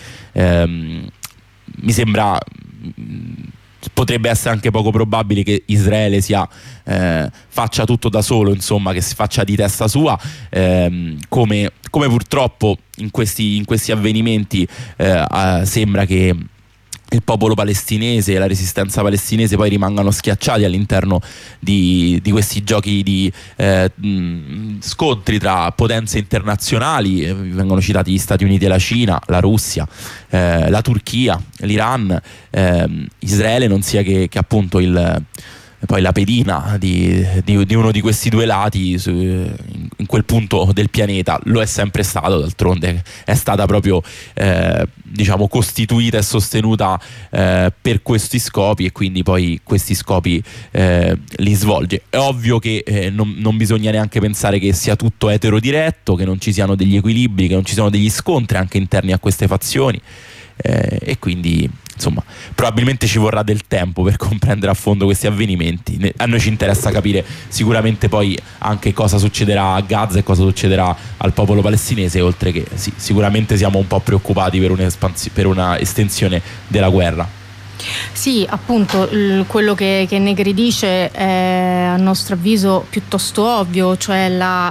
mi sembra... potrebbe essere anche poco probabile che Israele faccia tutto da solo, insomma, che si faccia di testa sua, come purtroppo in questi avvenimenti sembra che il popolo palestinese e la resistenza palestinese poi rimangano schiacciati all'interno di questi giochi di scontri tra potenze internazionali. Vengono citati gli Stati Uniti e la Cina, la Russia, la Turchia, l'Iran, Israele non sia che appunto poi la pedina di uno di questi due lati in quel punto del pianeta. Lo è sempre stato, d'altronde è stata proprio diciamo costituita e sostenuta per questi scopi, e quindi poi questi scopi li svolge. È ovvio che non bisogna neanche pensare che sia tutto eterodiretto, che non ci siano degli equilibri, che non ci siano degli scontri anche interni a queste fazioni, e quindi insomma probabilmente ci vorrà del tempo per comprendere a fondo questi avvenimenti. A noi ci interessa capire sicuramente poi anche cosa succederà a Gaza e cosa succederà al popolo palestinese, oltre che sicuramente siamo un po' preoccupati per una estensione della guerra. Sì, appunto, quello che Negri dice è a nostro avviso piuttosto ovvio, cioè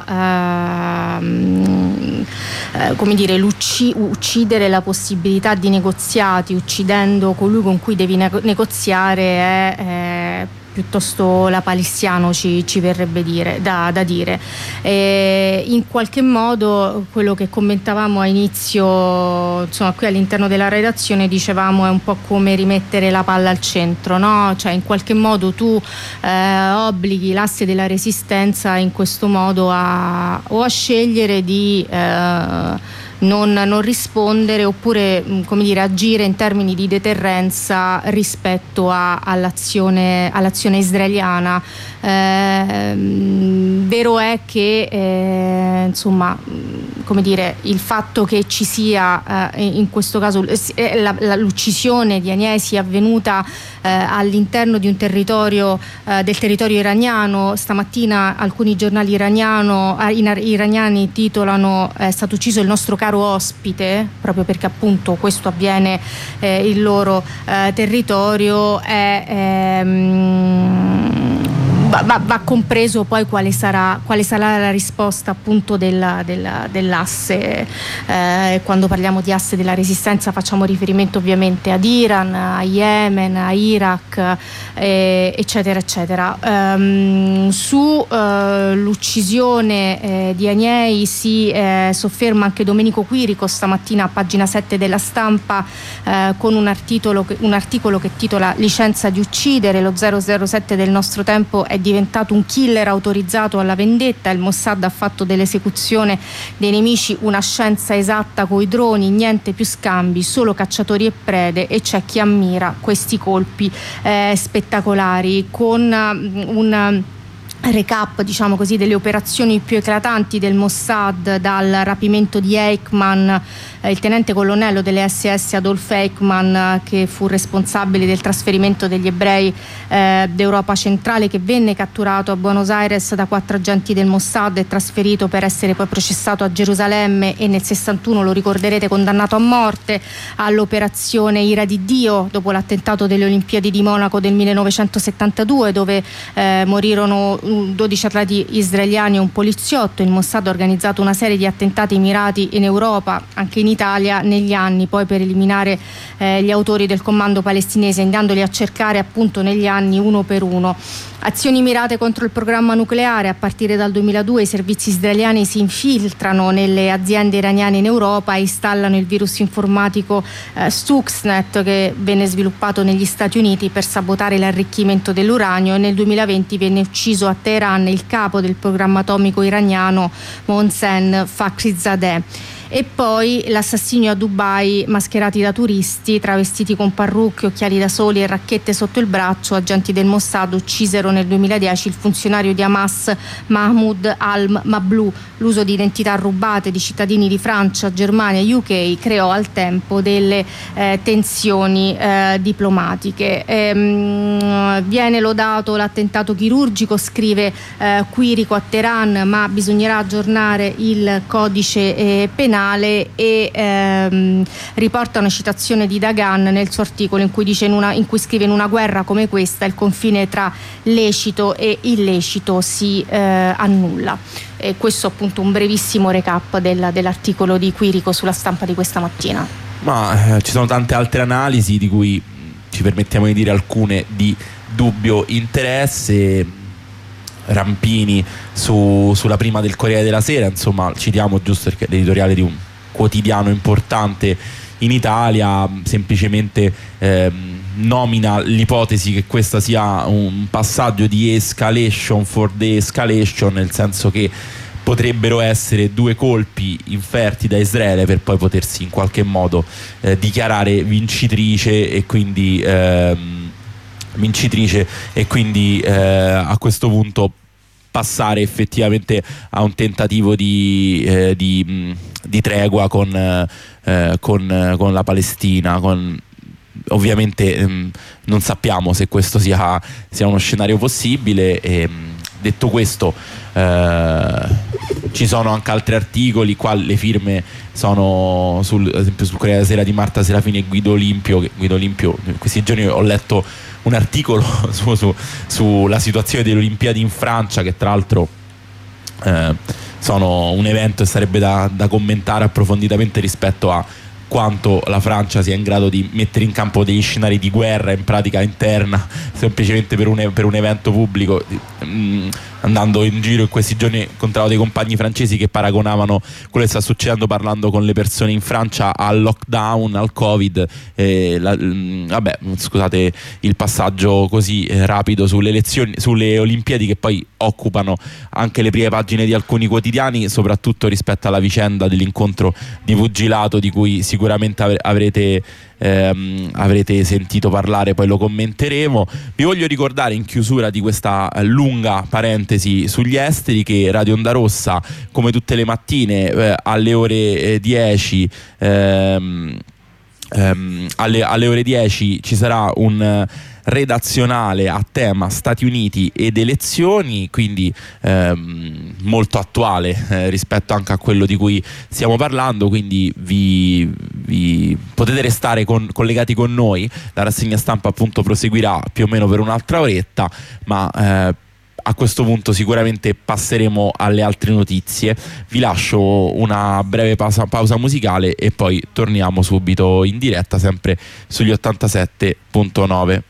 uccidere la possibilità di negoziati, uccidendo colui con cui devi negoziare è piuttosto lapalissiano, ci verrebbe da dire. In qualche modo quello che commentavamo a inizio, insomma, qui all'interno della redazione dicevamo è un po' come rimettere la palla al centro, no? Cioè in qualche modo tu obblighi l'asse della resistenza in questo modo a scegliere di non rispondere, oppure come dire, agire in termini di deterrenza rispetto all'azione israeliana. Vero è che insomma, come dire, il fatto che ci sia in questo caso l'uccisione di Haniyeh sia avvenuta all'interno di un territorio del territorio iraniano. Stamattina alcuni giornali iraniani titolano "È stato ucciso il nostro caro ospite", proprio perché appunto questo avviene il loro territorio. Va compreso poi quale sarà la risposta appunto dell'asse. Quando parliamo di asse della resistenza facciamo riferimento ovviamente ad Iran, a Yemen, a Iraq, eccetera eccetera. Su l'uccisione di Haniyeh si sofferma anche Domenico Quirico stamattina a pagina 7 della Stampa, con un articolo che titola "Licenza di uccidere, lo 007 del nostro tempo è diventato un killer autorizzato alla vendetta, il Mossad ha fatto dell'esecuzione dei nemici una scienza esatta coi droni, niente più scambi, solo cacciatori e prede, e c'è chi ammira questi colpi spettacolari", con un recap, diciamo così, delle operazioni più eclatanti del Mossad, dal rapimento di Eichmann, il tenente colonnello delle SS Adolf Eichmann, che fu responsabile del trasferimento degli ebrei d'Europa centrale, che venne catturato a Buenos Aires da 4 agenti del Mossad e trasferito per essere poi processato a Gerusalemme e nel 61, lo ricorderete, condannato a morte, all'operazione Ira di Dio dopo l'attentato delle Olimpiadi di Monaco del 1972, dove morirono 12 atleti israeliani e un poliziotto. Il Mossad ha organizzato una serie di attentati mirati in Europa, anche in Italia, negli anni, poi per eliminare gli autori del comando palestinese, andandoli a cercare appunto negli anni uno per uno. Azioni mirate contro il programma nucleare. A partire dal 2002 i servizi israeliani si infiltrano nelle aziende iraniane in Europa e installano il virus informatico Stuxnet, che venne sviluppato negli Stati Uniti per sabotare l'arricchimento dell'uranio, e nel 2020 venne ucciso a Teheran il capo del programma atomico iraniano Mohsen Fakhrizadeh. E poi l'assassinio a Dubai, mascherati da turisti, travestiti con parrucche, occhiali da sole e racchette sotto il braccio. Agenti del Mossad uccisero nel 2010 il funzionario di Hamas Mahmoud al-Mablou. L'uso di identità rubate di cittadini di Francia, Germania e UK creò al tempo delle tensioni diplomatiche. Viene lodato l'attentato chirurgico, scrive Quirico a Teheran, ma bisognerà aggiornare il codice penale, e riporta una citazione di Dagan nel suo articolo in cui dice in cui scrive: "In una guerra come questa il confine tra lecito e illecito si annulla". E questo appunto un brevissimo recap dell'articolo di Quirico sulla Stampa di questa mattina. Ma ci sono tante altre analisi di cui ci permettiamo di dire alcune di dubbio interesse. Rampini sulla prima del Corriere della Sera, insomma, citiamo giusto perché l'editoriale di un quotidiano importante in Italia, semplicemente nomina l'ipotesi che questa sia un passaggio di escalation for the escalation, nel senso che potrebbero essere 2 colpi inferti da Israele per poi potersi in qualche modo dichiarare vincitrice e quindi a questo punto passare effettivamente a un tentativo di tregua con la Palestina. Ovviamente non sappiamo se questo sia uno scenario possibile. Detto questo, ci sono anche altri articoli, qua le firme sono ad esempio sul Corriere della Sera di Marta Serafini e Guido Olimpio. In questi giorni ho letto un articolo sulla situazione delle Olimpiadi in Francia, che tra l'altro sono un evento e sarebbe da commentare approfonditamente rispetto a quanto la Francia sia in grado di mettere in campo degli scenari di guerra in pratica interna semplicemente per un evento pubblico. andando in giro in questi giorni incontravo dei compagni francesi che paragonavano quello che sta succedendo parlando con le persone in Francia al lockdown, al Covid. Vabbè, scusate il passaggio così rapido sulle Olimpiadi, che poi occupano anche le prime pagine di alcuni quotidiani, soprattutto rispetto alla vicenda dell'incontro di pugilato di cui sicuramente avrete sentito parlare, poi lo commenteremo. Vi voglio ricordare in chiusura di questa lunga parentesi sugli esteri che Radio Onda Rossa, come tutte le mattine alle ore 10 alle ore 10 ci sarà un redazionale a tema Stati Uniti ed elezioni, quindi molto attuale rispetto anche a quello di cui stiamo parlando, quindi vi potete restare collegati con noi. La rassegna stampa appunto proseguirà più o meno per un'altra oretta, ma a questo punto sicuramente passeremo alle altre notizie. Vi lascio una breve pausa musicale e poi torniamo subito in diretta, sempre sugli 87.9.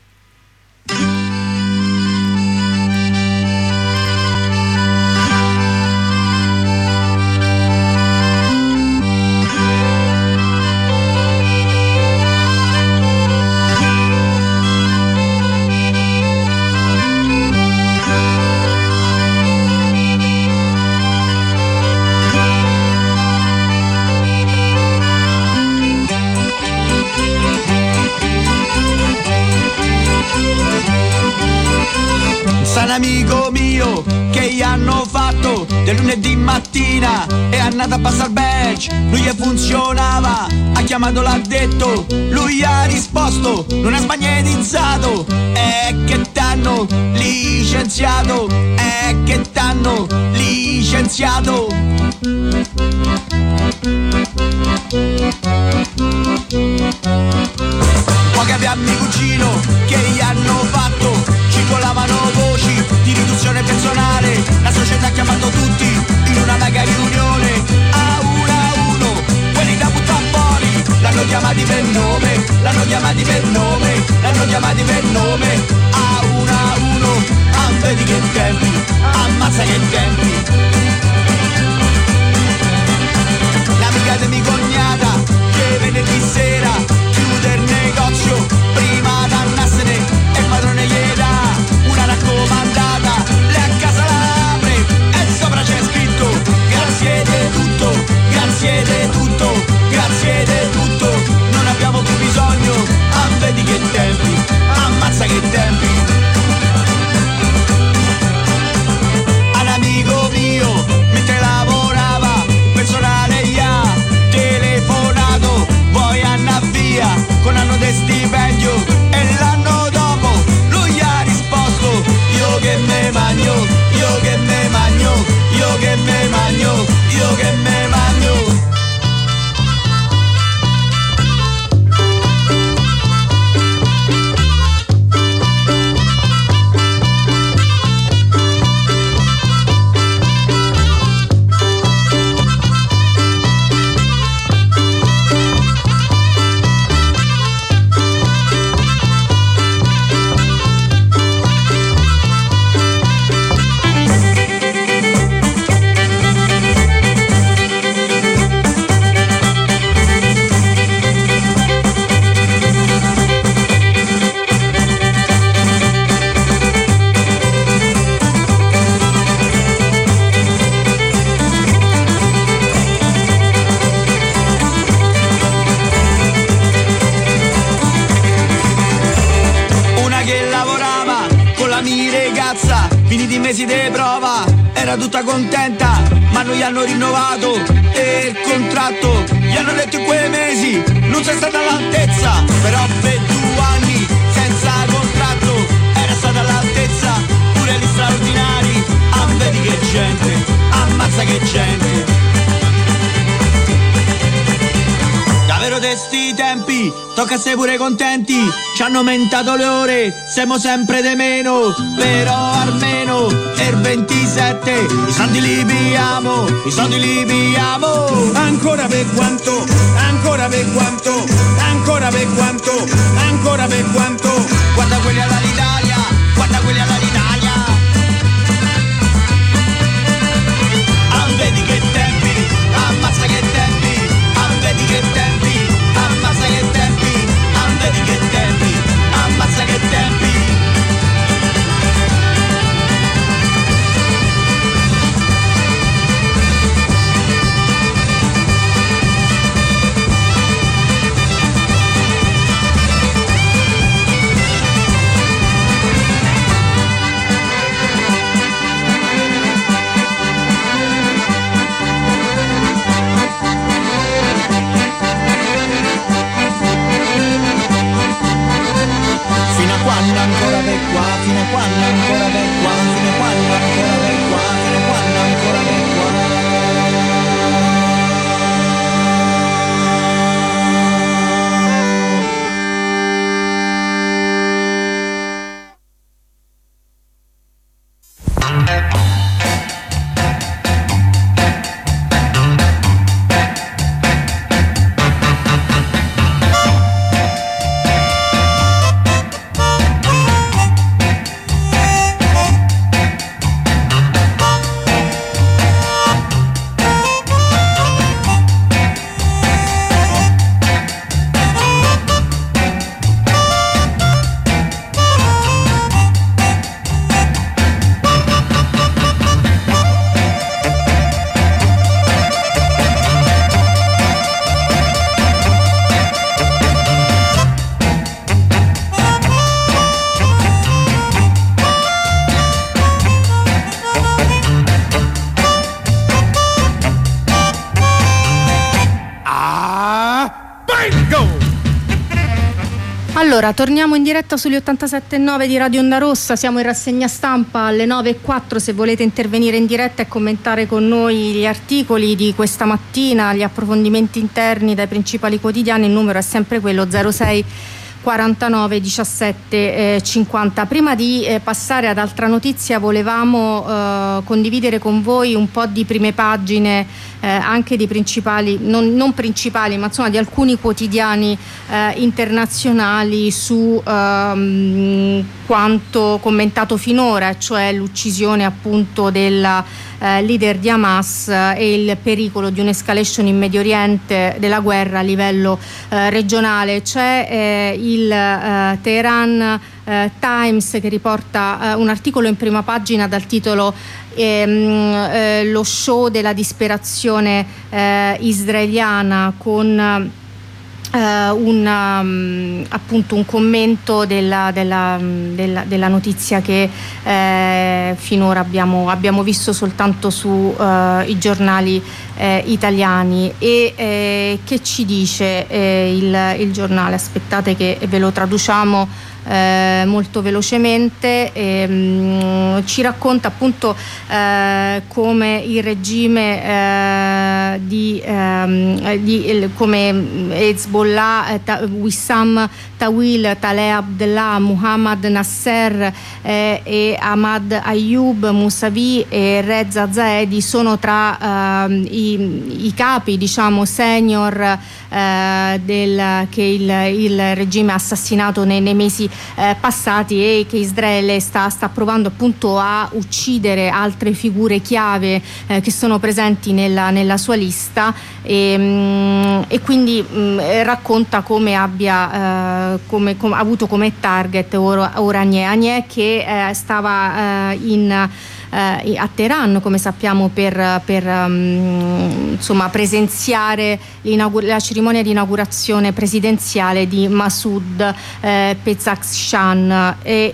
Amico mio che gli hanno fatto del lunedì mattina è andato a passare il badge, lui gli funzionava, ha chiamato l'addetto, lui gli ha risposto, non ha smagnetizzato, è che t'hanno licenziato, è che t'hanno licenziato. Poi che abbiamo mio cugino che gli hanno fatto, circolavano voci di riduzione personale, la società ha chiamato tutti in una mega riunione, a uno, quelli da buttare fuori, l'hanno chiamati per nome, l'hanno chiamati per nome, l'hanno chiamati per nome, a uno, vedi che tempi, ammazza che tempi. L'amica di mia cognata che venerdì sera chiude il negozio prima d'andarsene e il padrone gli dà una raccomandata, lei a casa la apre e sopra c'è scritto grazie di tutto, grazie di tutto, grazie di tutto, non abbiamo più bisogno, vedi che tempi, ammazza che tempi. Un amico mio mentre lavorava il personale gli ha telefonato, vuoi andare via con anno di stipendio, e l'anno dopo lui gli ha risposto io che me magno, io che me magno, io che me magno, io che me magno. Finiti i mesi di prova, era tutta contenta, ma non gli hanno rinnovato il contratto, gli hanno detto in quei mesi non sei stata all'altezza, però per 2 anni senza contratto era stata all'altezza, pure gli straordinari, vedi che gente, ammazza che gente. Davvero di sti tempi, tocca essere pure contenti, ci hanno aumentato le ore, siamo sempre di meno, però almeno il 27 i soldi li pigliamo, i soldi li pigliamo. Ancora per quanto, ancora per quanto, ancora per quanto, ancora per quanto, guarda quelli all'Italia, guarda quelli all'Italia. Allora, torniamo in diretta sugli 87.9 di Radio Onda Rossa, siamo in rassegna stampa alle 9.04, se volete intervenire in diretta e commentare con noi gli articoli di questa mattina, gli approfondimenti interni dai principali quotidiani, il numero è sempre quello 06 49 17 50. Prima di passare ad altra notizia volevamo condividere con voi un po' di prime pagine anche di principali, non principali, ma insomma di alcuni quotidiani internazionali su quanto commentato finora, cioè l'uccisione appunto della leader di Hamas e il pericolo di un'escalation in Medio Oriente della guerra a livello regionale. C'è il Teheran Times che riporta un articolo in prima pagina dal titolo lo show della disperazione israeliana, con appunto un commento della notizia che finora abbiamo visto soltanto su i giornali italiani. E che ci dice il giornale? Aspettate che ve lo traduciamo molto velocemente. Ci racconta appunto come il regime come Hezbollah, Wissam Tawil, Taleh Abdullah, Muhammad Nasser e Ahmad Ayoub Mousavi e Reza Zaedi sono tra i capi, diciamo, senior che il regime ha assassinato nei mesi passati, e che Israele sta provando appunto a uccidere altre figure chiave che sono presenti nella sua lista, e quindi racconta come abbia come ha avuto come target Oranieh, che stava a Teheran, come sappiamo, per insomma presenziare la cerimonia di inaugurazione presidenziale di Masoud Pezeshkian,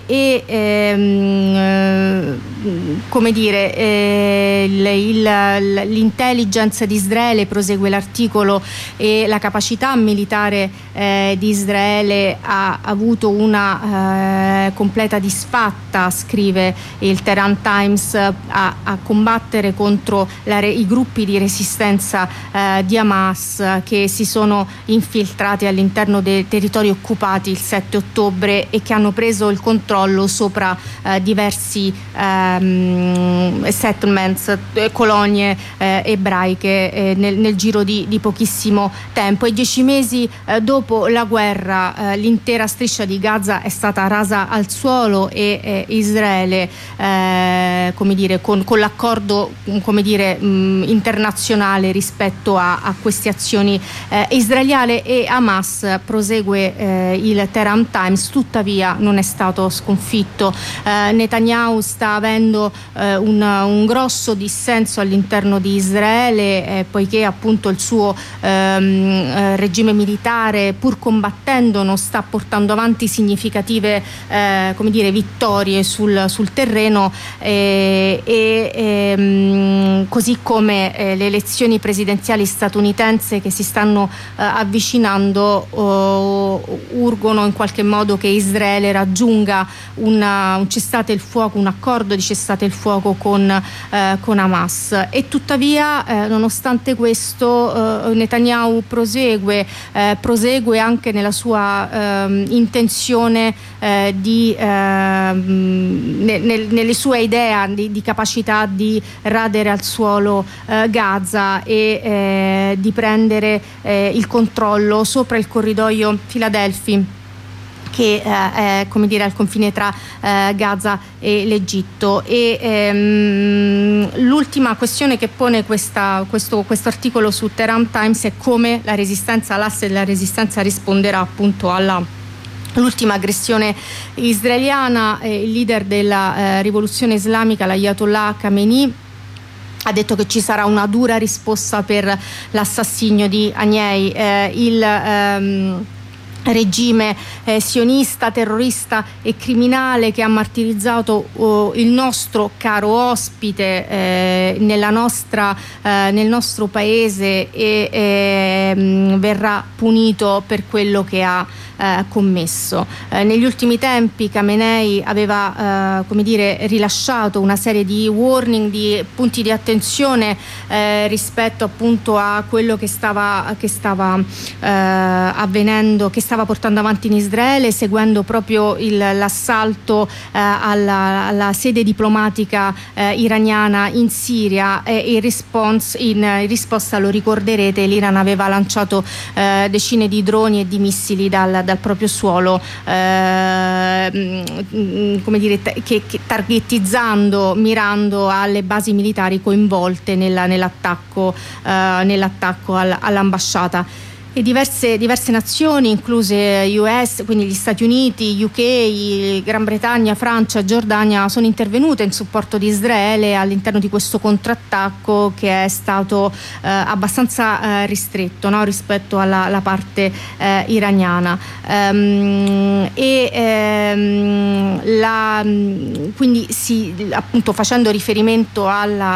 come dire, l'intelligence di Israele, prosegue l'articolo, e la capacità militare di Israele ha avuto una completa disfatta, scrive il Tehran Times, a combattere contro i gruppi di resistenza di Hamas che si sono infiltrati all'interno dei territori occupati il 7 ottobre e che hanno preso il controllo sopra diversi settlements, colonie ebraiche nel giro di pochissimo tempo. E 10 mesi dopo la guerra l'intera striscia di Gaza è stata rasa al suolo, e Israele, come dire, con l'accordo, come dire, internazionale rispetto a queste azioni israeliane, e Hamas, prosegue il Tehran Times, tuttavia non è stato sconfitto. Netanyahu sta avendo un grosso dissenso all'interno di Israele, poiché appunto il suo regime militare, pur combattendo, non sta portando avanti significative come dire, vittorie sul terreno, così come le elezioni presidenziali statunitense che si stanno avvicinando urgono in qualche modo che Israele raggiunga un cessate il fuoco, un accordo di cessate il fuoco con Hamas. E tuttavia, nonostante questo, Netanyahu prosegue anche nella sua intenzione nelle sue idee di capacità di radere al suolo Gaza e di prendere il controllo sopra il corridoio Philadelphia, che è, come dire, al confine tra Gaza e l'Egitto. E l'ultima questione che pone questo articolo su Tehran Times è come l'asse della resistenza risponderà appunto all'ultima aggressione israeliana. Il leader della rivoluzione islamica, l'Ayatollah Khamenei, ha detto che ci sarà una dura risposta per l'assassinio di Haniyeh. Il regime sionista, terrorista e criminale che ha martirizzato il nostro caro ospite nel nostro paese e verrà punito per quello che ha commesso. Negli ultimi tempi Khamenei aveva rilasciato una serie di warning, di punti di attenzione rispetto appunto a quello che stava avvenendo, che stava portando avanti in Israele, seguendo proprio l'assalto alla sede diplomatica iraniana in Siria. In risposta, lo ricorderete, l'Iran aveva lanciato decine di droni e di missili dal proprio suolo, targetizzando, mirando alle basi militari coinvolte nell'attacco all'ambasciata. E diverse nazioni, incluse US, quindi gli Stati Uniti, UK, Gran Bretagna, Francia, Giordania, sono intervenute in supporto di Israele all'interno di questo contrattacco che è stato abbastanza ristretto, no? Rispetto alla parte iraniana. Quindi appunto facendo riferimento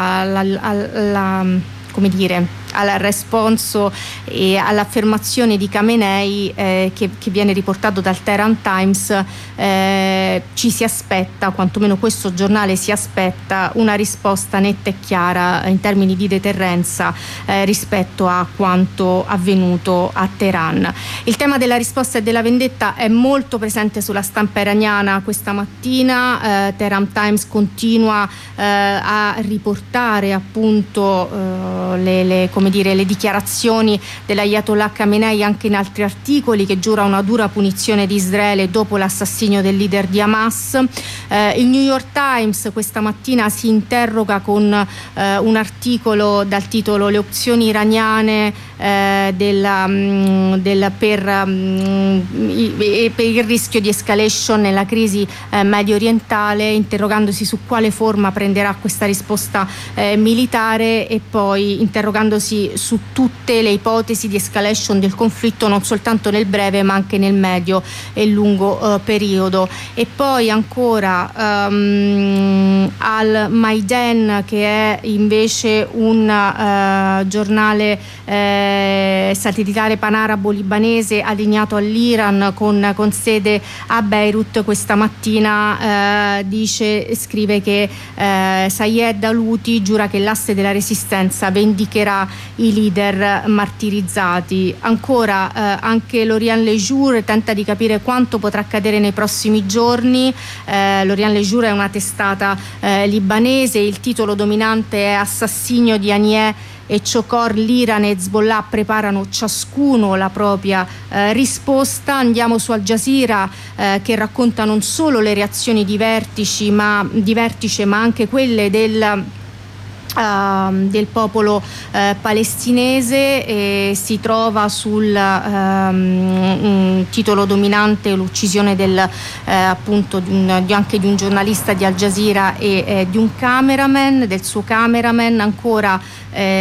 al responso e all'affermazione di Khamenei che viene riportato dal Tehran Times, ci si aspetta, quantomeno questo giornale si aspetta, una risposta netta e chiara in termini di deterrenza rispetto a quanto avvenuto a Teheran. Il tema della risposta e della vendetta è molto presente sulla stampa iraniana questa mattina. Tehran Times continua a riportare appunto le dichiarazioni dell'Ayatollah Khamenei anche in altri articoli, che giura una dura punizione di Israele dopo l'assassinio del leader di Hamas. Il New York Times questa mattina si interroga con un articolo dal titolo "Le opzioni iraniane per il rischio di escalation nella crisi medio orientale", interrogandosi su quale forma prenderà questa risposta militare e poi interrogandosi su tutte le ipotesi di escalation del conflitto, non soltanto nel breve ma anche nel medio e lungo periodo. E poi ancora Al Maydan, che è invece un giornale satellitare panarabo-libanese allineato all'Iran con sede a Beirut, questa mattina scrive che Sayed Alouti giura che l'asse della resistenza vendicherà i leader martirizzati. Ancora anche l'Orient Le Jour tenta di capire quanto potrà accadere nei prossimi giorni. L'Orient Le Jour è una testata libanese, il titolo dominante è "Assassinio di Haniyeh e Chokor, l'Iran e Hezbollah preparano ciascuno la propria risposta". Andiamo su Al Jazeera che racconta non solo le reazioni di vertice ma anche quelle del popolo palestinese, e si trova sul titolo dominante l'uccisione anche di un giornalista di Al Jazeera e di un cameraman, del suo cameraman. Ancora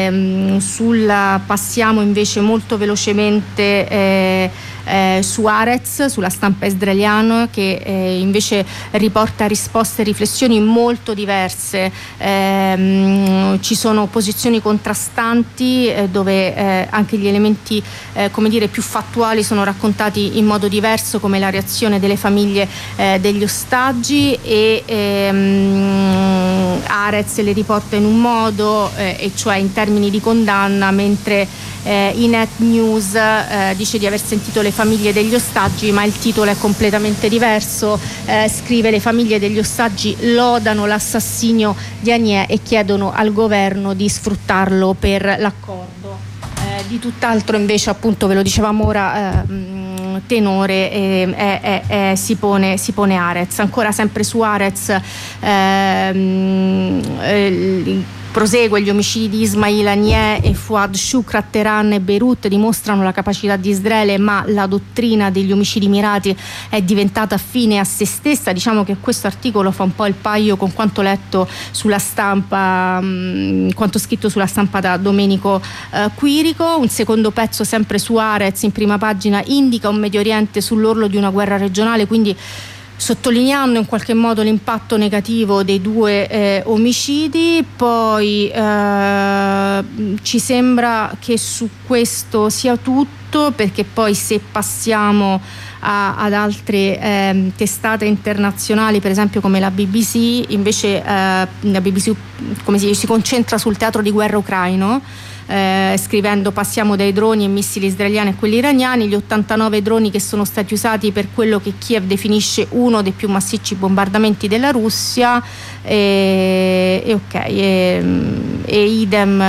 passiamo invece molto velocemente su Haaretz, sulla stampa israeliana, che invece riporta risposte e riflessioni molto diverse. Ci sono posizioni contrastanti dove anche gli elementi più fattuali sono raccontati in modo diverso, come la reazione delle famiglie degli ostaggi, e Arez le riporta in un modo, e cioè in termini di condanna, mentre i Net News dice di aver sentito le famiglie degli ostaggi, ma il titolo è completamente diverso. Scrive: le famiglie degli ostaggi lodano l'assassinio di Haniyeh e chiedono al governo di sfruttarlo per l'accordo. Di tutt'altro invece, appunto, ve lo dicevamo ora, tenore si pone Arez. Ancora sempre su Arez, prosegue: gli omicidi di Ismail Haniyeh e Fouad Shukr a Teheran e Beirut dimostrano la capacità di Israele, ma la dottrina degli omicidi mirati è diventata fine a se stessa. Diciamo che questo articolo fa un po' il paio con quanto letto sulla stampa, quanto scritto sulla stampa da Domenico Quirico. Un secondo pezzo sempre su Arez in prima pagina indica un Medio Oriente sull'orlo di una guerra regionale, quindi sottolineando in qualche modo l'impatto negativo dei due omicidi. Poi ci sembra che su questo sia tutto, perché poi se passiamo ad altre testate internazionali, per esempio come la BBC, invece la BBC si concentra sul teatro di guerra ucraino, scrivendo: passiamo dai droni e missili israeliani a quelli iraniani, gli 89 droni che sono stati usati per quello che Kiev definisce uno dei più massicci bombardamenti della Russia, e idem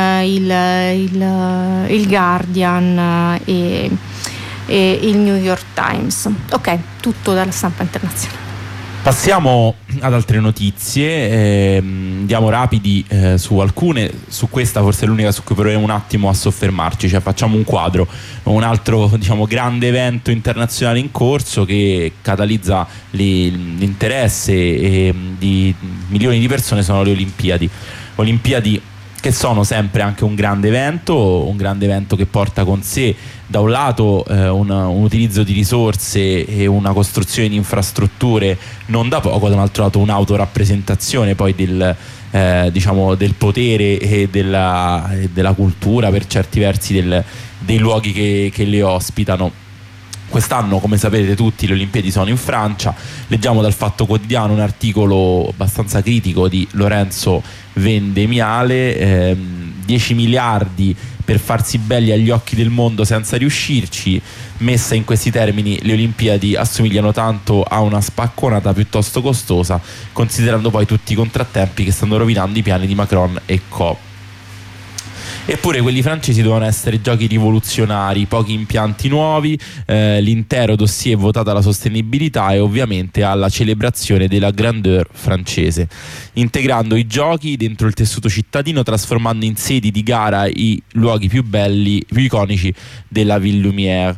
il Guardian e il New York Times. Ok, tutto dalla stampa internazionale. Passiamo ad altre notizie, andiamo rapidi su alcune. Su questa forse è l'unica su cui proviamo un attimo a soffermarci, cioè facciamo un quadro. Un altro, diciamo, grande evento internazionale in corso che catalizza l'interesse di milioni di persone sono le Olimpiadi che sono sempre anche un grande evento che porta con sé da un lato un utilizzo di risorse e una costruzione di infrastrutture non da poco, da un altro lato un'autorappresentazione poi del potere e della cultura, per certi versi dei luoghi che le ospitano. Quest'anno, come sapete tutti, le Olimpiadi sono in Francia. Leggiamo dal Fatto Quotidiano un articolo abbastanza critico di Lorenzo Vendemiale, 10 miliardi per farsi belli agli occhi del mondo senza riuscirci. Messa in questi termini, le Olimpiadi assomigliano tanto a una spacconata piuttosto costosa, considerando poi tutti i contrattempi che stanno rovinando i piani di Macron e co. Eppure quelli francesi dovevano essere giochi rivoluzionari, pochi impianti nuovi, l'intero dossier votato alla sostenibilità e ovviamente alla celebrazione della grandeur francese, integrando i giochi dentro il tessuto cittadino, trasformando in sedi di gara i luoghi più belli, più iconici della Ville Lumière.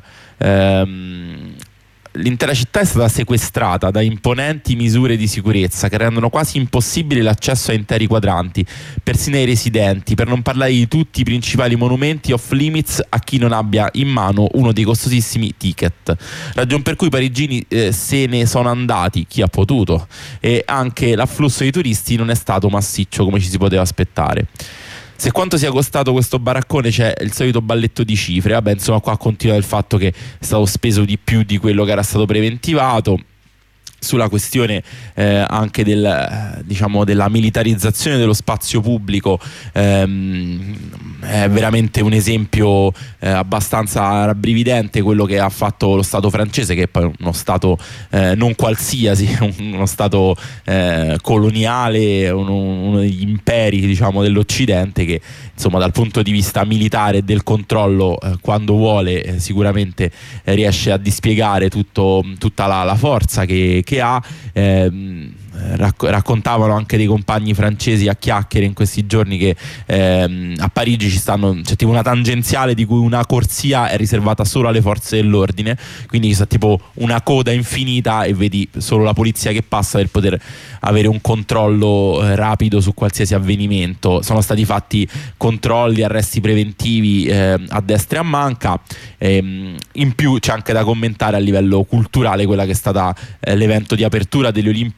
L'intera città è stata sequestrata da imponenti misure di sicurezza che rendono quasi impossibile l'accesso a interi quadranti, persino ai residenti, per non parlare di tutti i principali monumenti off limits a chi non abbia in mano uno dei costosissimi ticket. Ragion per cui i parigini se ne sono andati, chi ha potuto, e anche l'afflusso di turisti non è stato massiccio come ci si poteva aspettare. Se quanto sia costato questo baraccone c'è il solito balletto di cifre, vabbè, insomma, qua continua il fatto che è stato speso di più di quello che era stato preventivato. Sulla questione anche della militarizzazione dello spazio pubblico, è veramente un esempio abbastanza rabbrividente quello che ha fatto lo Stato francese, che è poi uno Stato non qualsiasi, uno Stato coloniale, uno degli imperi, diciamo, dell'Occidente, che insomma dal punto di vista militare e del controllo, quando vuole, sicuramente riesce a dispiegare tutta la forza che ha. Raccontavano anche dei compagni francesi a chiacchiere in questi giorni che a Parigi c'è tipo una tangenziale di cui una corsia è riservata solo alle forze dell'ordine, quindi ci sta tipo una coda infinita e vedi solo la polizia che passa per poter avere un controllo rapido su qualsiasi avvenimento. Sono stati fatti controlli, arresti preventivi a destra e a manca. In più c'è anche da commentare a livello culturale quella che è stata l'evento di apertura delle Olimpiadi,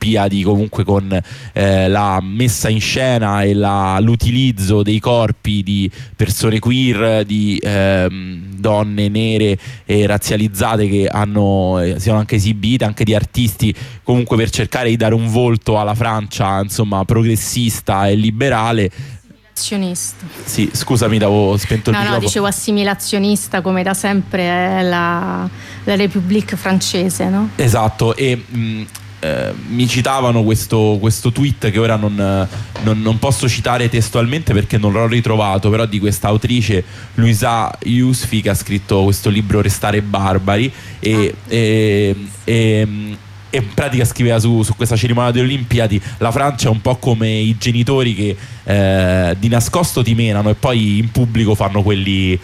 comunque con la messa in scena e l'utilizzo dei corpi di persone queer, di donne nere e razzializzate che siano anche esibite, anche di artisti, comunque per cercare di dare un volto alla Francia, insomma, progressista e liberale. Sì, scusami, avevo spento il microfono. No, dicevo assimilazionista, come da sempre è la République francese, no? Esatto, e mi citavano questo tweet che ora non posso citare testualmente perché non l'ho ritrovato, però di questa autrice Louisa Yousfi, che ha scritto questo libro Restare barbari, e in pratica scriveva su questa cerimonia delle Olimpiadi: la Francia è un po' come i genitori che di nascosto ti menano e poi in pubblico fanno quelli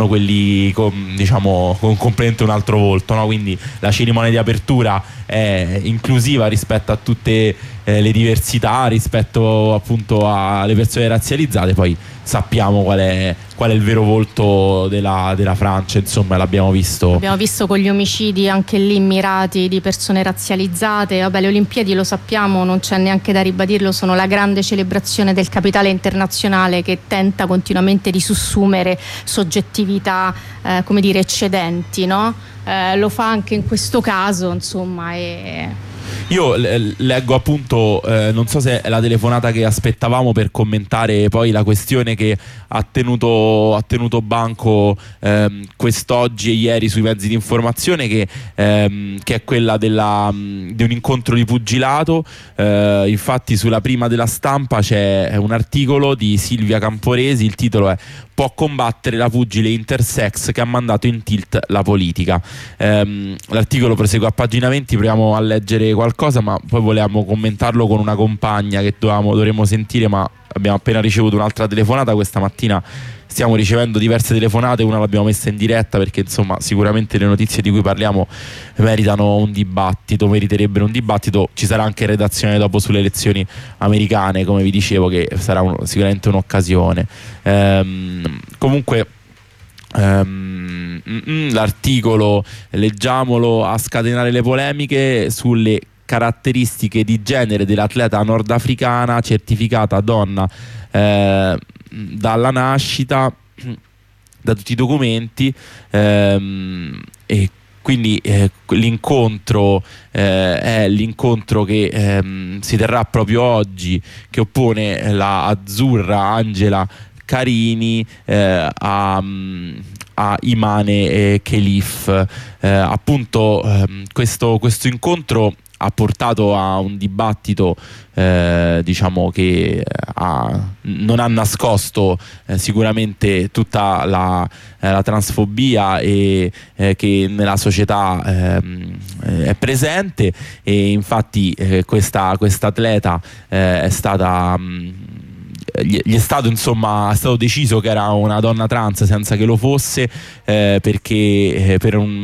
con completamente un altro volto, no? Quindi la cerimonia di apertura è inclusiva rispetto a tutte le diversità, rispetto appunto alle persone razzializzate. Poi sappiamo qual è il vero volto della Francia, insomma, l'abbiamo visto con gli omicidi anche lì mirati di persone razzializzate. Vabbè, le Olimpiadi, lo sappiamo, non c'è neanche da ribadirlo, sono la grande celebrazione del capitale internazionale che tenta continuamente di sussumere soggettività come dire eccedenti, no? Lo fa anche in questo caso, insomma. Io leggo appunto, non so se è la telefonata che aspettavamo per commentare poi la questione che ha tenuto banco quest'oggi e ieri sui mezzi di informazione, che è quella di un incontro di pugilato. Infatti sulla prima della Stampa c'è un articolo di Silvia Camporesi, il titolo è "Può combattere la pugile intersex che ha mandato in tilt la politica". L'articolo prosegue a pagina 20, proviamo a leggere qualcosa, ma poi volevamo commentarlo con una compagna che dovremmo sentire, ma abbiamo appena ricevuto un'altra telefonata. Questa mattina stiamo ricevendo diverse telefonate, una l'abbiamo messa in diretta perché insomma sicuramente le notizie di cui parliamo meriterebbero un dibattito. Ci sarà anche redazione dopo sulle elezioni americane, come vi dicevo, che sarà sicuramente un'occasione. Comunque l'articolo, leggiamolo: a scatenare le polemiche sulle caratteristiche di genere dell'atleta nordafricana certificata donna dalla nascita, da tutti i documenti, e quindi l'incontro è l'incontro che si terrà proprio oggi, che oppone la azzurra Angela Carini a Imane Khelif. Appunto questo incontro ha portato a un dibattito diciamo che non ha nascosto sicuramente tutta la transfobia e che nella società è presente, e infatti questa atleta è stata gli è stato deciso che era una donna trans senza che lo fosse, perché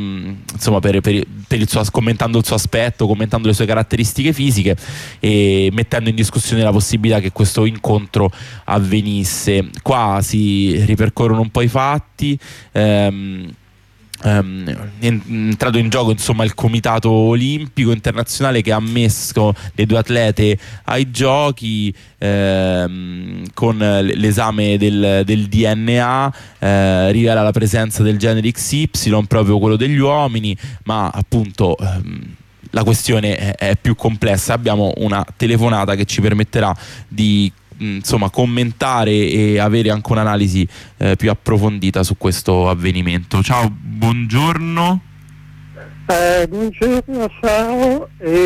commentando il suo aspetto, commentando le sue caratteristiche fisiche e mettendo in discussione la possibilità che questo incontro avvenisse. Qua si ripercorrono un po' i fatti. È entrato in gioco il Comitato Olimpico Internazionale, che ha ammesso le due atlete ai giochi con l'esame del DNA. Rivela la presenza del genere XY, proprio quello degli uomini, ma appunto la questione è più complessa. Abbiamo una telefonata che ci permetterà di commentare e avere anche un'analisi più approfondita su questo avvenimento. Ciao, buongiorno. Buongiorno, ciao.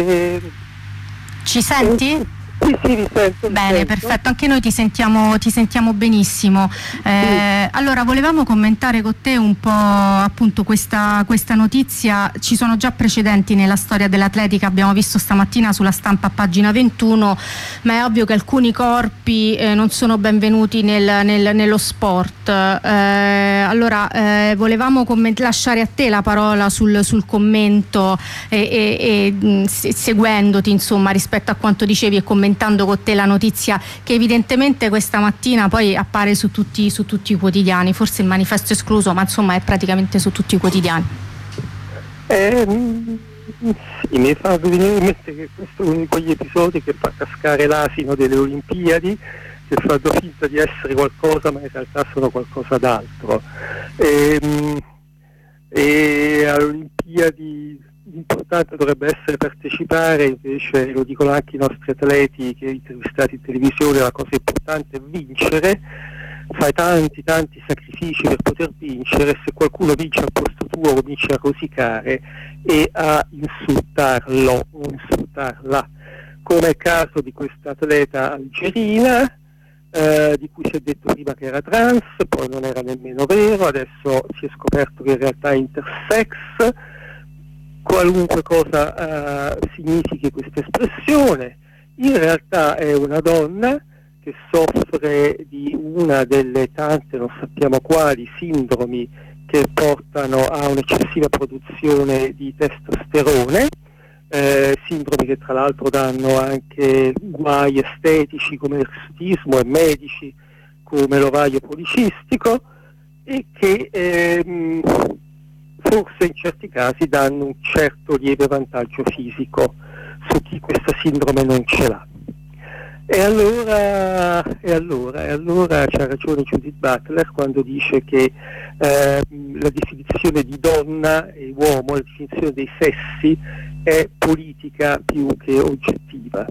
Ci senti? Sì, vi sento. Bene, perfetto, anche noi ti sentiamo benissimo. Allora, volevamo commentare con te un po' appunto questa notizia. Ci sono già precedenti nella storia dell'atletica, abbiamo visto stamattina sulla Stampa a pagina 21, ma è ovvio che alcuni corpi non sono benvenuti nello sport. Allora volevamo lasciare a te la parola sul commento e seguendoti rispetto a quanto dicevi e commentando con te la notizia che evidentemente questa mattina poi appare su tutti i quotidiani, forse il Manifesto escluso, ma è praticamente su tutti i quotidiani. Sì, mi fa venire in mente che questo è uno di quegli episodi che fa cascare l'asino delle Olimpiadi, che fanno finta di essere qualcosa ma in realtà sono qualcosa d'altro. E alle Olimpiadi l'importante dovrebbe essere partecipare, invece lo dicono anche i nostri atleti che intervistati in televisione, la cosa importante è vincere. Fai tanti sacrifici per poter vincere, se qualcuno vince al posto tuo cominci a rosicare e a insultarlo o insultarla, come è il caso di questa atleta algerina di cui si è detto prima che era trans, poi non era nemmeno vero, adesso si è scoperto che in realtà è intersex. Qualunque cosa significhi questa espressione, in realtà è una donna che soffre di una delle tante, non sappiamo quali, sindromi che portano a un'eccessiva produzione di testosterone, sindromi che tra l'altro danno anche guai estetici come l'irsutismo e medici come l'ovaio policistico, e che forse in certi casi danno un certo lieve vantaggio fisico su chi questa sindrome non ce l'ha. E allora c'ha ragione Judith Butler quando dice che la definizione di donna e uomo, la definizione dei sessi è politica più che oggettiva.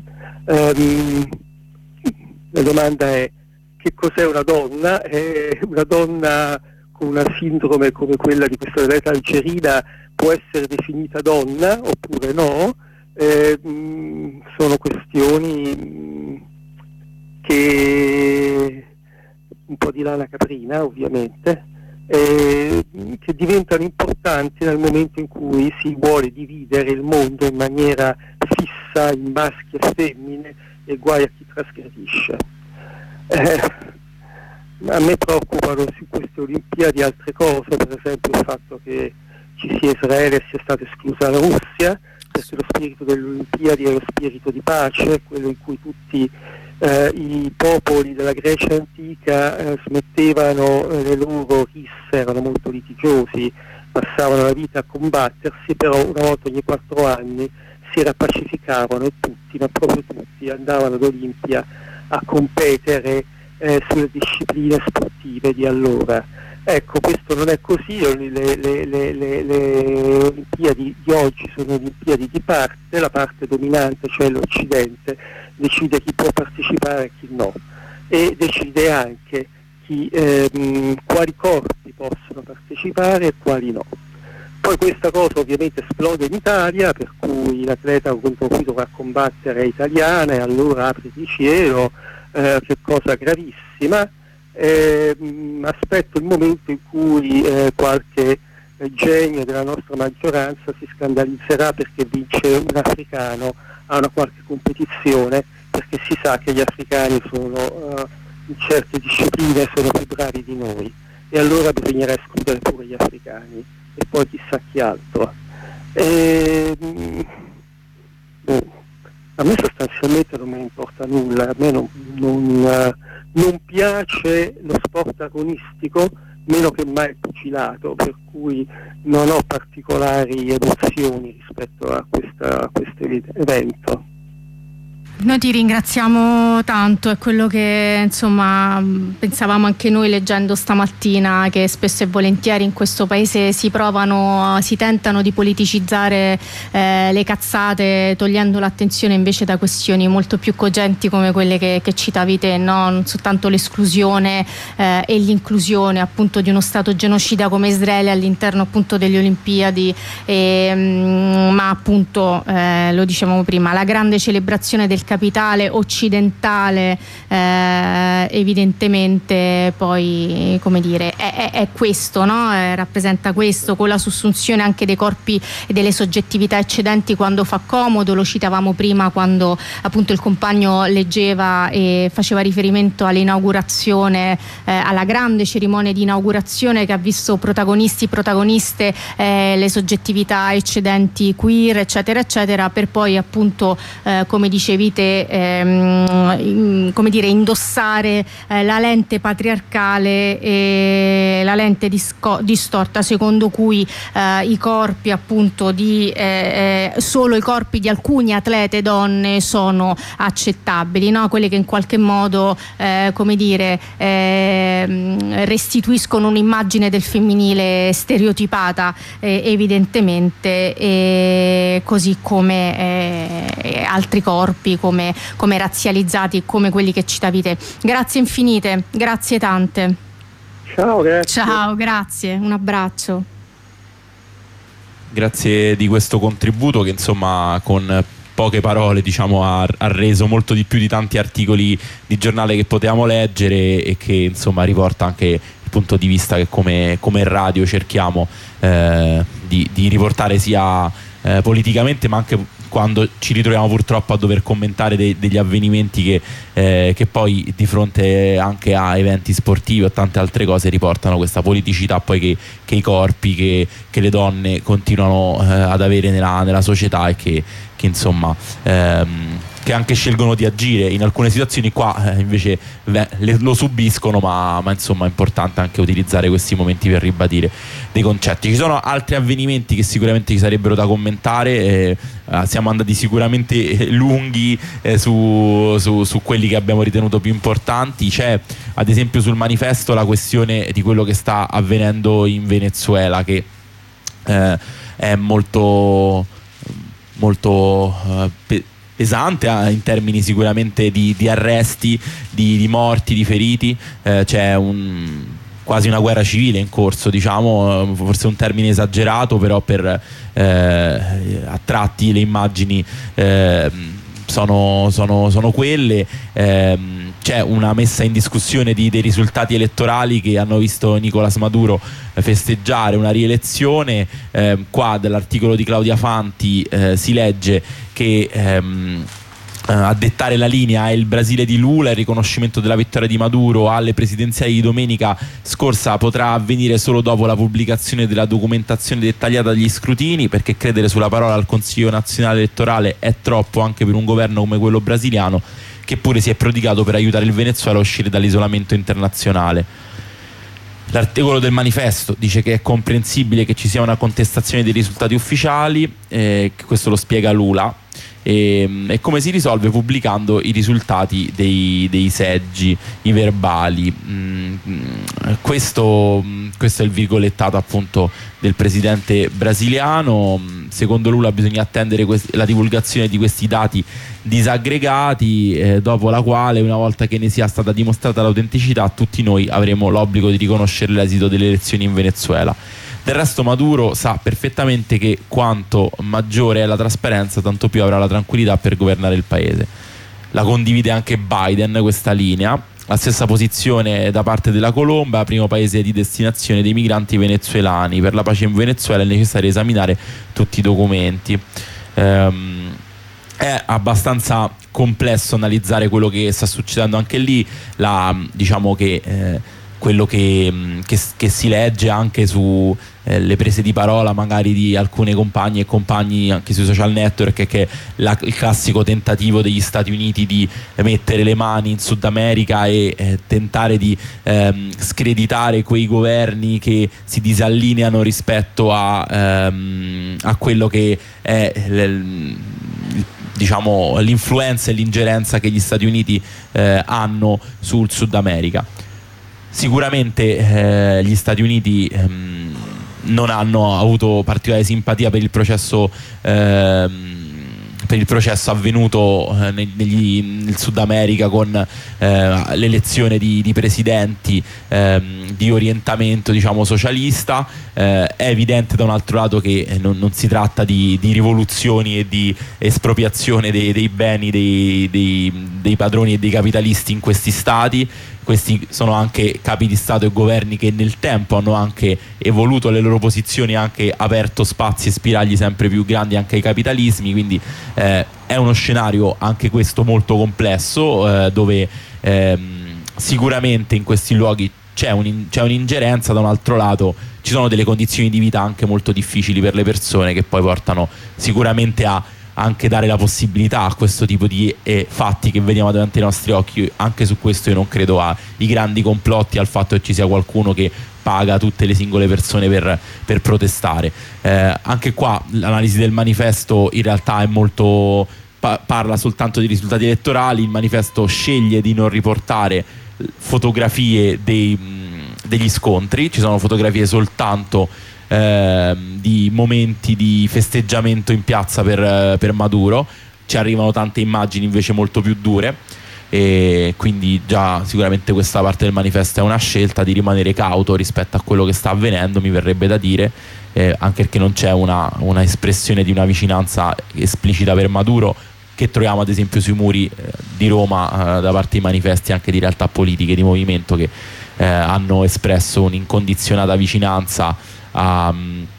La domanda è: che cos'è una donna? Una donna con una sindrome come quella di questa atleta algerina può essere definita donna oppure no? Sono questioni che un po' di lana caprina ovviamente, che diventano importanti nel momento in cui si vuole dividere il mondo in maniera fissa in maschi e femmine, e guai a chi trasgredisce. A me preoccupano su queste Olimpiadi altre cose, per esempio il fatto che ci sia Israele e sia stata esclusa la Russia, perché lo spirito delle Olimpiadi è lo spirito di pace, quello in cui tutti i popoli della Grecia antica smettevano le loro risse, erano molto litigiosi, passavano la vita a combattersi, però una volta ogni 4 anni si rappacificavano e tutti, ma proprio tutti, andavano ad Olimpia a competere sulle discipline sportive di allora. Ecco, questo non è così, le Olimpiadi di oggi sono Olimpiadi di parte, la parte dominante, cioè l'Occidente, decide chi può partecipare e chi no, e decide anche quali corpi possono partecipare e quali no. Poi questa cosa ovviamente esplode in Italia, per cui l'atleta contro cui dovrà combattere è italiana, e allora apre di cielo, che cosa gravissima. Aspetto il momento in cui qualche genio della nostra maggioranza si scandalizzerà perché vince un africano a una qualche competizione, perché si sa che gli africani sono in certe discipline sono più bravi di noi, e allora bisognerà escludere pure gli africani e poi chissà chi altro. A me sostanzialmente non me ne importa nulla, a me non piace lo sport agonistico, meno che mai il pugilato, per cui non ho particolari emozioni rispetto a questo evento. Noi ti ringraziamo tanto, è quello che insomma pensavamo anche noi leggendo stamattina, che spesso e volentieri in questo paese si tentano di politicizzare le cazzate, togliendo l'attenzione invece da questioni molto più cogenti come quelle che citavi te, no? Non soltanto l'esclusione e l'inclusione appunto di uno stato genocida come Israele all'interno appunto delle Olimpiadi, ma appunto lo dicevamo prima, la grande celebrazione del capitale occidentale, evidentemente poi, come dire, è questo, no? Rappresenta questo, con la sussunzione anche dei corpi e delle soggettività eccedenti quando fa comodo. Lo citavamo prima quando appunto il compagno leggeva e faceva riferimento all'inaugurazione, alla grande cerimonia di inaugurazione che ha visto protagonisti, protagoniste, le soggettività eccedenti queer, eccetera eccetera, per poi appunto come dicevi te semplicemente come dire, indossare la lente patriarcale e la lente distorta secondo cui i corpi appunto solo i corpi di alcuni atlete donne sono accettabili, no? Quelle che in qualche modo come dire restituiscono un'immagine del femminile stereotipata evidentemente, così come altri corpi come razzializzati, come quelli che citavi te. Grazie infinite, grazie tante. Ciao, grazie. Ciao, grazie, un abbraccio. Grazie di questo contributo che insomma con poche parole diciamo ha reso molto di più di tanti articoli di giornale che potevamo leggere, e che insomma riporta anche il punto di vista che come radio cerchiamo di riportare sia politicamente, ma anche quando ci ritroviamo purtroppo a dover commentare degli avvenimenti che poi di fronte anche a eventi sportivi o tante altre cose riportano questa politicità poi che i corpi che le donne continuano ad avere nella società, e che insomma che anche scelgono di agire in alcune situazioni qua invece lo subiscono, ma insomma è importante anche utilizzare questi momenti per ribadire dei concetti. Ci sono altri avvenimenti che sicuramente ci sarebbero da commentare, siamo andati sicuramente lunghi su quelli che abbiamo ritenuto più importanti. C'è ad esempio sul manifesto la questione di quello che sta avvenendo in Venezuela, che è molto pesante in termini sicuramente di arresti, di morti, di feriti. C'è quasi una guerra civile in corso, diciamo, forse un termine esagerato, però per a tratti le immagini sono quelle. C'è una messa in discussione dei risultati elettorali che hanno visto Nicolás Maduro festeggiare una rielezione. Qua dall'articolo di Claudia Fanti si legge che a dettare la linea è il Brasile di Lula. Il riconoscimento della vittoria di Maduro alle presidenziali di domenica scorsa potrà avvenire solo dopo la pubblicazione della documentazione dettagliata degli scrutini, perché credere sulla parola al Consiglio Nazionale Elettorale è troppo anche per un governo come quello brasiliano, che pure si è prodigato per aiutare il Venezuela a uscire dall'isolamento internazionale. L'articolo del manifesto dice che è comprensibile che ci sia una contestazione dei risultati ufficiali, questo lo spiega Lula, e come si risolve pubblicando i risultati dei seggi, i verbali. Questo è il virgolettato appunto del presidente brasiliano. Secondo Lula bisogna attendere la divulgazione di questi dati disaggregati, dopo la quale, una volta che ne sia stata dimostrata l'autenticità, tutti noi avremo l'obbligo di riconoscere l'esito delle elezioni in Venezuela. Del resto Maduro sa perfettamente che quanto maggiore è la trasparenza, tanto più avrà la tranquillità per governare il paese. La condivide anche Biden questa linea. La stessa posizione da parte della Colombia, primo paese di destinazione dei migranti venezuelani. Per la pace in Venezuela è necessario esaminare tutti i documenti. È abbastanza complesso analizzare quello che sta succedendo anche lì. Diciamo che quello che si legge anche su le prese di parola magari di alcune compagne e compagni anche sui social network, che il classico tentativo degli Stati Uniti di mettere le mani in Sud America e tentare di screditare quei governi che si disallineano rispetto a quello che è diciamo l'influenza e l'ingerenza che gli Stati Uniti hanno sul Sud America. Sicuramente gli Stati Uniti non hanno avuto particolare simpatia per il processo avvenuto nel Sud America, con l'elezione di presidenti di orientamento diciamo socialista. È evidente da un altro lato che non si tratta di rivoluzioni e di espropriazione dei beni dei padroni e dei capitalisti in questi stati. Questi sono anche capi di Stato e governi che nel tempo hanno anche evoluto le loro posizioni, anche aperto spazi e spiragli sempre più grandi anche ai capitalismi, quindi è uno scenario anche questo molto complesso, dove sicuramente in questi luoghi c'è un'ingerenza. Da un altro lato ci sono delle condizioni di vita anche molto difficili per le persone, che poi portano sicuramente a anche dare la possibilità a questo tipo di fatti che vediamo davanti ai nostri occhi. Anche su questo io non credo ai grandi complotti, al fatto che ci sia qualcuno che paga tutte le singole persone per protestare. Anche qua l'analisi del manifesto in realtà è molto parla soltanto di risultati elettorali. Il manifesto sceglie di non riportare fotografie degli scontri, ci sono fotografie soltanto di momenti di festeggiamento in piazza per Maduro. Ci arrivano tante immagini invece molto più dure, e quindi già sicuramente questa parte del manifesto è una scelta di rimanere cauto rispetto a quello che sta avvenendo, mi verrebbe da dire, anche perché non c'è una espressione di una vicinanza esplicita per Maduro, che troviamo ad esempio sui muri di Roma da parte dei manifesti anche di realtà politiche di movimento che hanno espresso un'incondizionata vicinanza a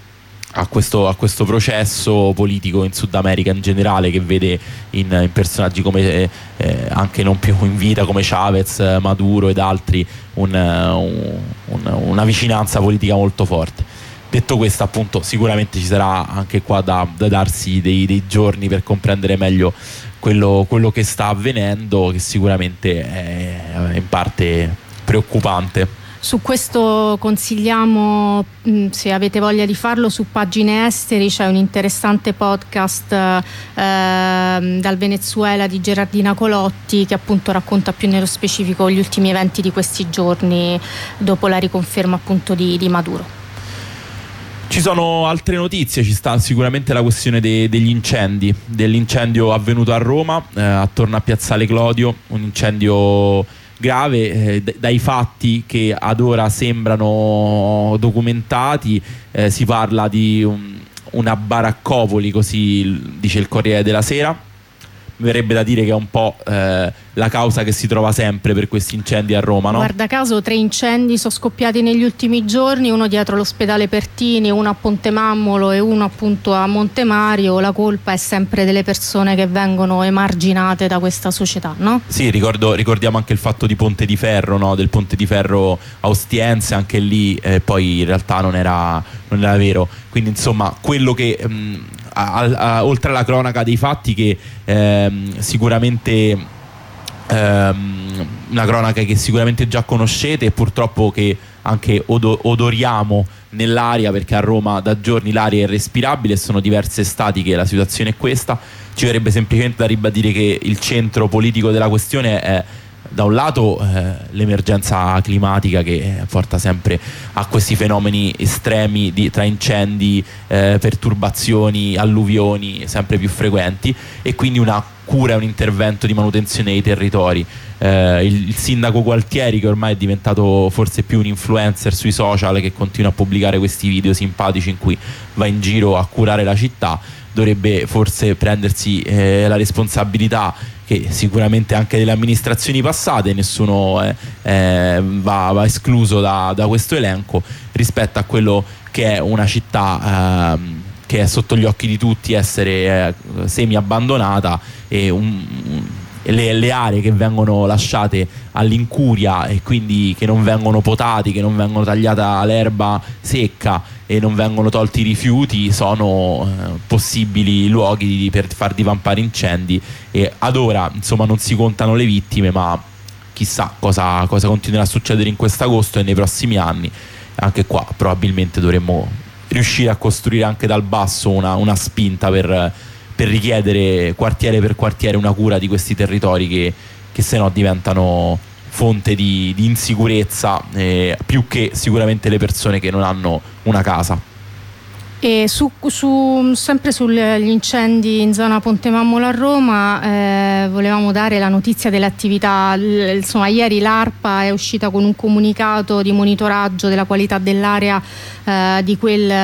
questo processo politico in Sud America in generale, che vede in personaggi come anche non più in vita come Chavez, Maduro ed altri una vicinanza politica molto forte. Detto questo, appunto, sicuramente ci sarà anche qua da darsi dei giorni per comprendere meglio quello che sta avvenendo, che sicuramente è in parte preoccupante. Su questo consigliamo, se avete voglia di farlo, su Pagine Esteri c'è un interessante podcast dal Venezuela di Gerardina Colotti, che appunto racconta più nello specifico gli ultimi eventi di questi giorni dopo la riconferma appunto di Maduro. Ci sono altre notizie, ci sta sicuramente la questione degli incendi, dell'incendio avvenuto a Roma attorno a Piazzale Clodio, un incendio grave, dai fatti che ad ora sembrano documentati, si parla di una baraccopoli, così dice il Corriere della Sera. Mi verrebbe da dire che è un po' la causa che si trova sempre per questi incendi a Roma, no? Guarda caso 3 incendi sono scoppiati negli ultimi giorni, uno dietro l'ospedale Pertini, uno a Ponte Mammolo e uno appunto a Monte Mario. La colpa è sempre delle persone che vengono emarginate da questa società, no? Sì, ricordiamo anche il fatto di Ponte di Ferro, no? Del Ponte di Ferro a Ostiense, anche lì poi in realtà non era vero. Quindi insomma quello che oltre alla cronaca dei fatti, che sicuramente una cronaca che sicuramente già conoscete e purtroppo che anche odoriamo nell'aria, perché a Roma da giorni l'aria è irrespirabile e sono diverse estati che la situazione è questa. Ci verrebbe semplicemente da ribadire che il centro politico della questione è, da un lato, l'emergenza climatica, che porta sempre a questi fenomeni estremi tra incendi, perturbazioni, alluvioni sempre più frequenti, e quindi una cura e un intervento di manutenzione dei territori. Il sindaco Gualtieri, che ormai è diventato forse più un influencer sui social, che continua a pubblicare questi video simpatici in cui va in giro a curare la città, dovrebbe forse prendersi la responsabilità, che sicuramente anche delle amministrazioni passate, nessuno va escluso da questo elenco, rispetto a quello che è una città che è sotto gli occhi di tutti essere semi abbandonata, e le aree che vengono lasciate all'incuria e quindi che non vengono potati, che non vengono tagliata l'erba secca e non vengono tolti i rifiuti, sono possibili luoghi per far divampare incendi. E ad ora insomma non si contano le vittime, ma chissà cosa continuerà a succedere in quest'agosto e nei prossimi anni. Anche qua probabilmente dovremmo riuscire a costruire anche dal basso una spinta per richiedere quartiere per quartiere una cura di questi territori che se no diventano fonte di insicurezza, più che sicuramente le persone che non hanno una casa. E sempre sugli incendi in zona Ponte Mammolo a Roma, volevamo dare la notizia delle attività. Insomma, ieri l'ARPA è uscita con un comunicato di monitoraggio della qualità dell'aria di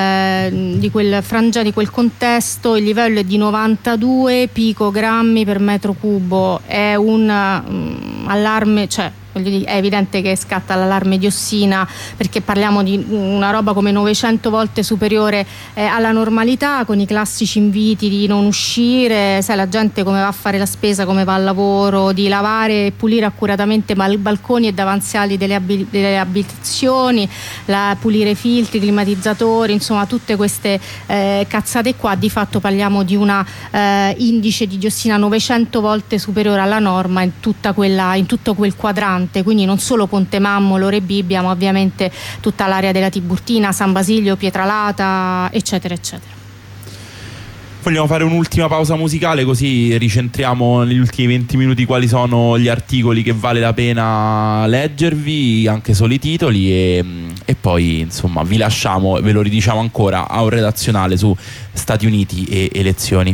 quel contesto. Il livello è di 92 picogrammi per metro cubo, è un allarme, cioè è evidente che scatta l'allarme diossina, perché parliamo di una roba come 900 volte superiore alla normalità, con i classici inviti di non uscire, sai, la gente come va a fare la spesa, come va al lavoro, di lavare e pulire accuratamente balconi e davanzali delle abitazioni, pulire filtri, climatizzatori, insomma tutte queste cazzate qua. Di fatto parliamo di una indice di diossina 900 volte superiore alla norma in tutto quel quadrante, quindi non solo Ponte Mammolo, Rebibbia, ma ovviamente tutta l'area della Tiburtina, San Basilio, Pietralata, eccetera eccetera. Vogliamo fare un'ultima pausa musicale, così ricentriamo negli ultimi 20 minuti quali sono gli articoli che vale la pena leggervi, anche solo i titoli, e poi insomma vi lasciamo, ve lo ridiciamo ancora, a un redazionale su Stati Uniti e elezioni.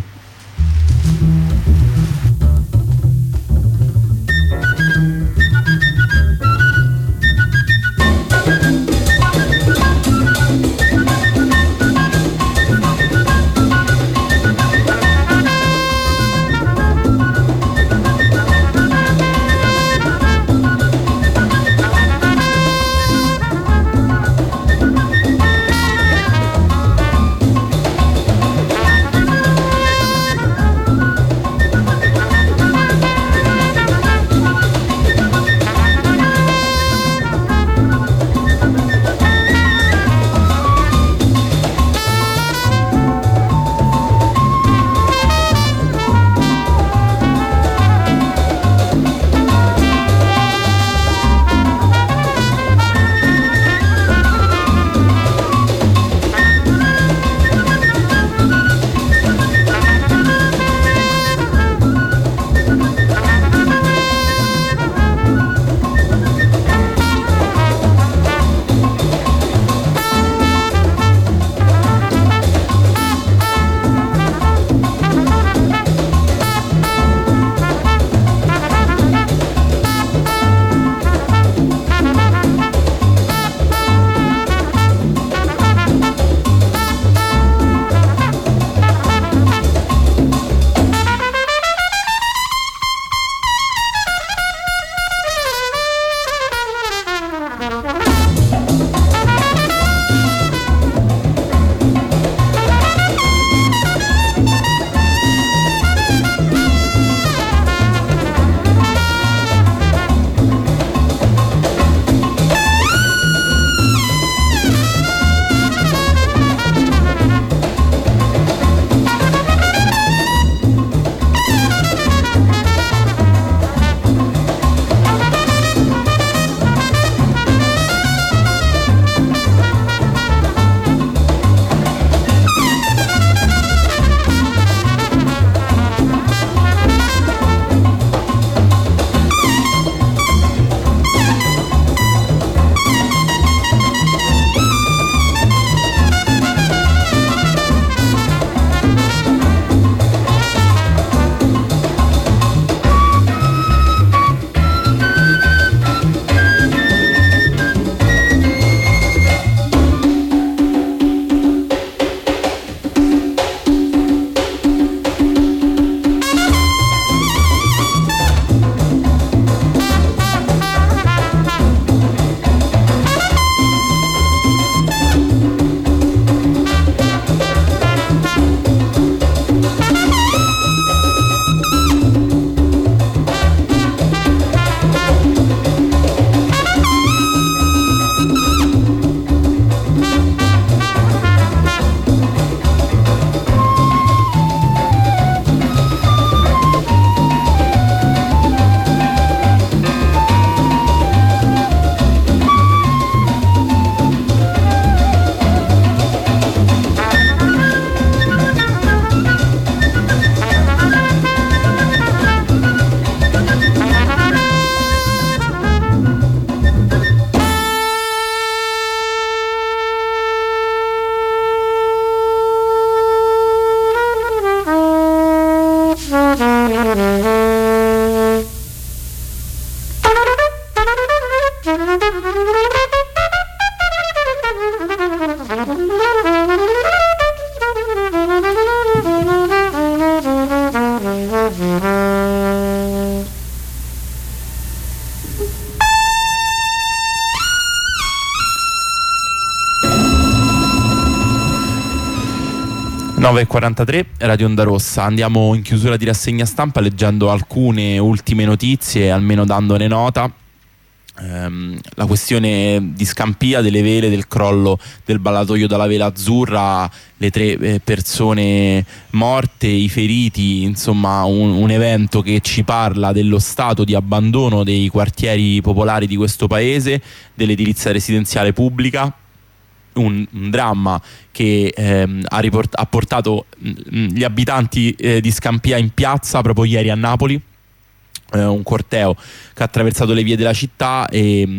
9.43, Radio Onda Rossa. Andiamo in chiusura di rassegna stampa leggendo alcune ultime notizie, almeno dandone nota. La questione di Scampia, delle vele, del crollo del ballatoio dalla vela azzurra, le 3 persone morte, i feriti, insomma un evento che ci parla dello stato di abbandono dei quartieri popolari di questo paese, dell'edilizia residenziale pubblica. Un dramma che ha portato gli abitanti di Scampia in piazza proprio ieri a Napoli. Un corteo che ha attraversato le vie della città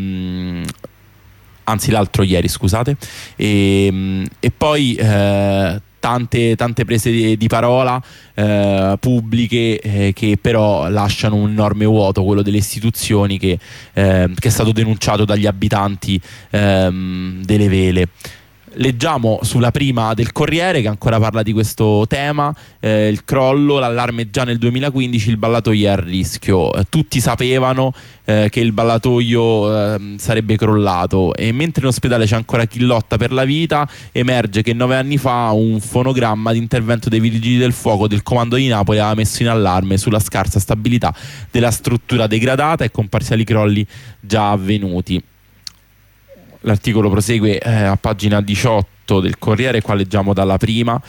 anzi l'altro ieri, scusate, e poi tante prese di parola pubbliche che però lasciano un enorme vuoto, quello delle istituzioni, che è stato denunciato dagli abitanti delle vele. Leggiamo sulla prima del Corriere, che ancora parla di questo tema, il crollo, l'allarme già nel 2015, il ballatoio è a rischio. Tutti sapevano che il ballatoio sarebbe crollato, e mentre in ospedale c'è ancora chi lotta per la vita, emerge che 9 anni fa un fonogramma di intervento dei Vigili del Fuoco del Comando di Napoli aveva messo in allarme sulla scarsa stabilità della struttura degradata e con parziali crolli già avvenuti. L'articolo prosegue a pagina 18 del Corriere, qua leggiamo dalla prima.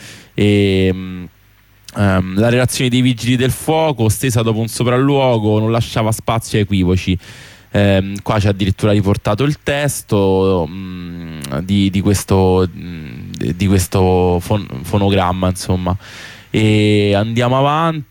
La relazione dei Vigili del Fuoco, stesa dopo un sopralluogo, non lasciava spazio a equivoci. Qua c'è addirittura riportato il testo di questo fonogramma, insomma. E andiamo avanti.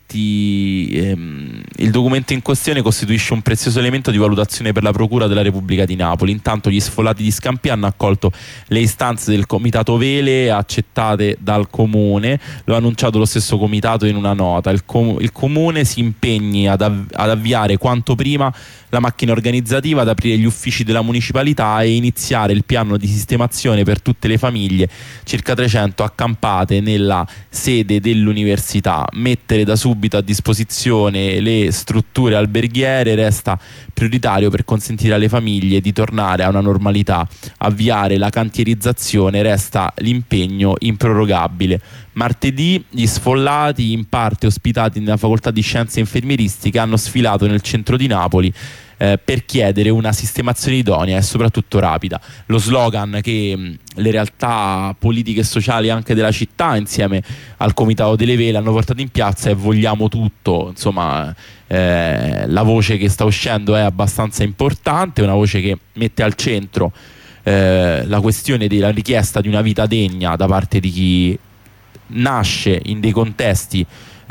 Il documento in questione costituisce un prezioso elemento di valutazione per la Procura della Repubblica di Napoli. Intanto gli sfollati di Scampia hanno accolto le istanze del Comitato Vele accettate dal Comune. Lo ha annunciato lo stesso Comitato in una nota. Il Comune si impegni ad avviare quanto prima la macchina organizzativa, ad aprire gli uffici della municipalità e iniziare il piano di sistemazione per tutte le famiglie, circa 300 accampate nella sede dell'università. Mettere da subito a disposizione le strutture alberghiere resta prioritario per consentire alle famiglie di tornare a una normalità. Avviare la cantierizzazione resta l'impegno improrogabile. Martedì gli sfollati, in parte ospitati nella facoltà di scienze infermieristiche, hanno sfilato nel centro di Napoli per chiedere una sistemazione idonea e soprattutto rapida. Lo slogan che le realtà politiche e sociali anche della città, insieme al Comitato delle Vele, hanno portato in piazza è "vogliamo tutto". Insomma, la voce che sta uscendo è abbastanza importante, una voce che mette al centro la questione della richiesta di una vita degna da parte di chi nasce in dei contesti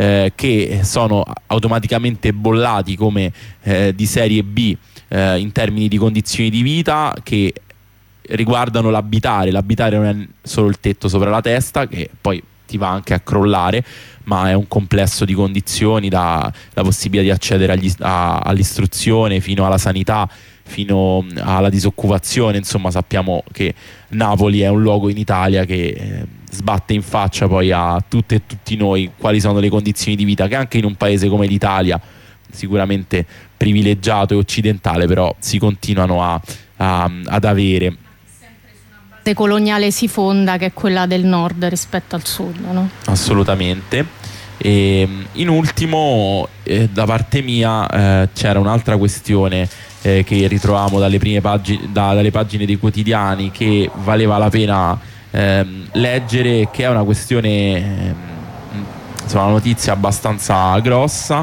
che sono automaticamente bollati come di serie B in termini di condizioni di vita, che riguardano l'abitare. L'abitare non è solo il tetto sopra la testa, che poi ti va anche a crollare, ma è un complesso di condizioni, da la possibilità di accedere all'istruzione, fino alla sanità, fino alla disoccupazione. Insomma, sappiamo che Napoli è un luogo in Italia che sbatte in faccia poi a tutte e tutti noi quali sono le condizioni di vita che anche in un paese come l'Italia, sicuramente privilegiato e occidentale, però si continuano ad avere. Coloniale si fonda, che è quella del nord rispetto al sud, no? Assolutamente. E in ultimo, da parte mia, c'era un'altra questione che ritrovavamo dalle prime dalle pagine dei quotidiani, che valeva la pena leggere, che è una questione, insomma, una notizia abbastanza grossa.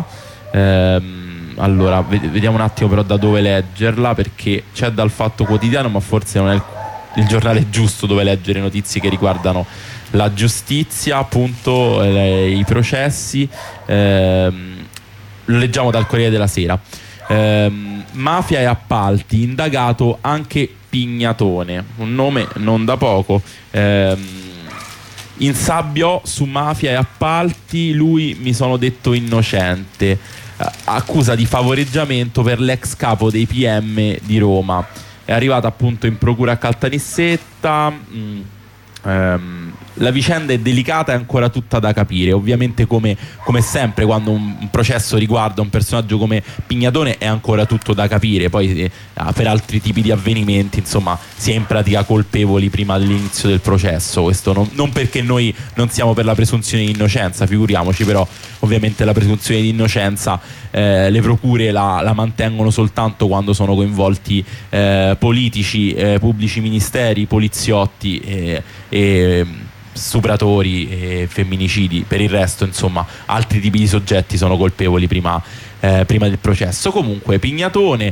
Allora vediamo un attimo però da dove leggerla, perché c'è dal Fatto Quotidiano, ma forse non è il giornale giusto dove leggere notizie che riguardano la giustizia, appunto, i processi. Lo leggiamo dal Corriere della Sera. Mafia e appalti, indagato anche Pignatone, un nome non da poco. Insabbiò su mafia e appalti, lui mi sono detto innocente. Accusa di favoreggiamento per l'ex capo dei PM di Roma. È arrivata appunto in procura a Caltanissetta. La vicenda è delicata e ancora tutta da capire. Ovviamente come sempre quando un processo riguarda un personaggio come Pignatone è ancora tutto da capire. Poi per altri tipi di avvenimenti insomma si è in pratica colpevoli prima dell'inizio del processo. Questo non perché noi non siamo per la presunzione di innocenza, figuriamoci, però ovviamente la presunzione di innocenza le procure la mantengono soltanto quando sono coinvolti politici, pubblici ministeri, poliziotti e stupratori e femminicidi. Per il resto insomma altri tipi di soggetti sono colpevoli prima del processo. Comunque Pignatone,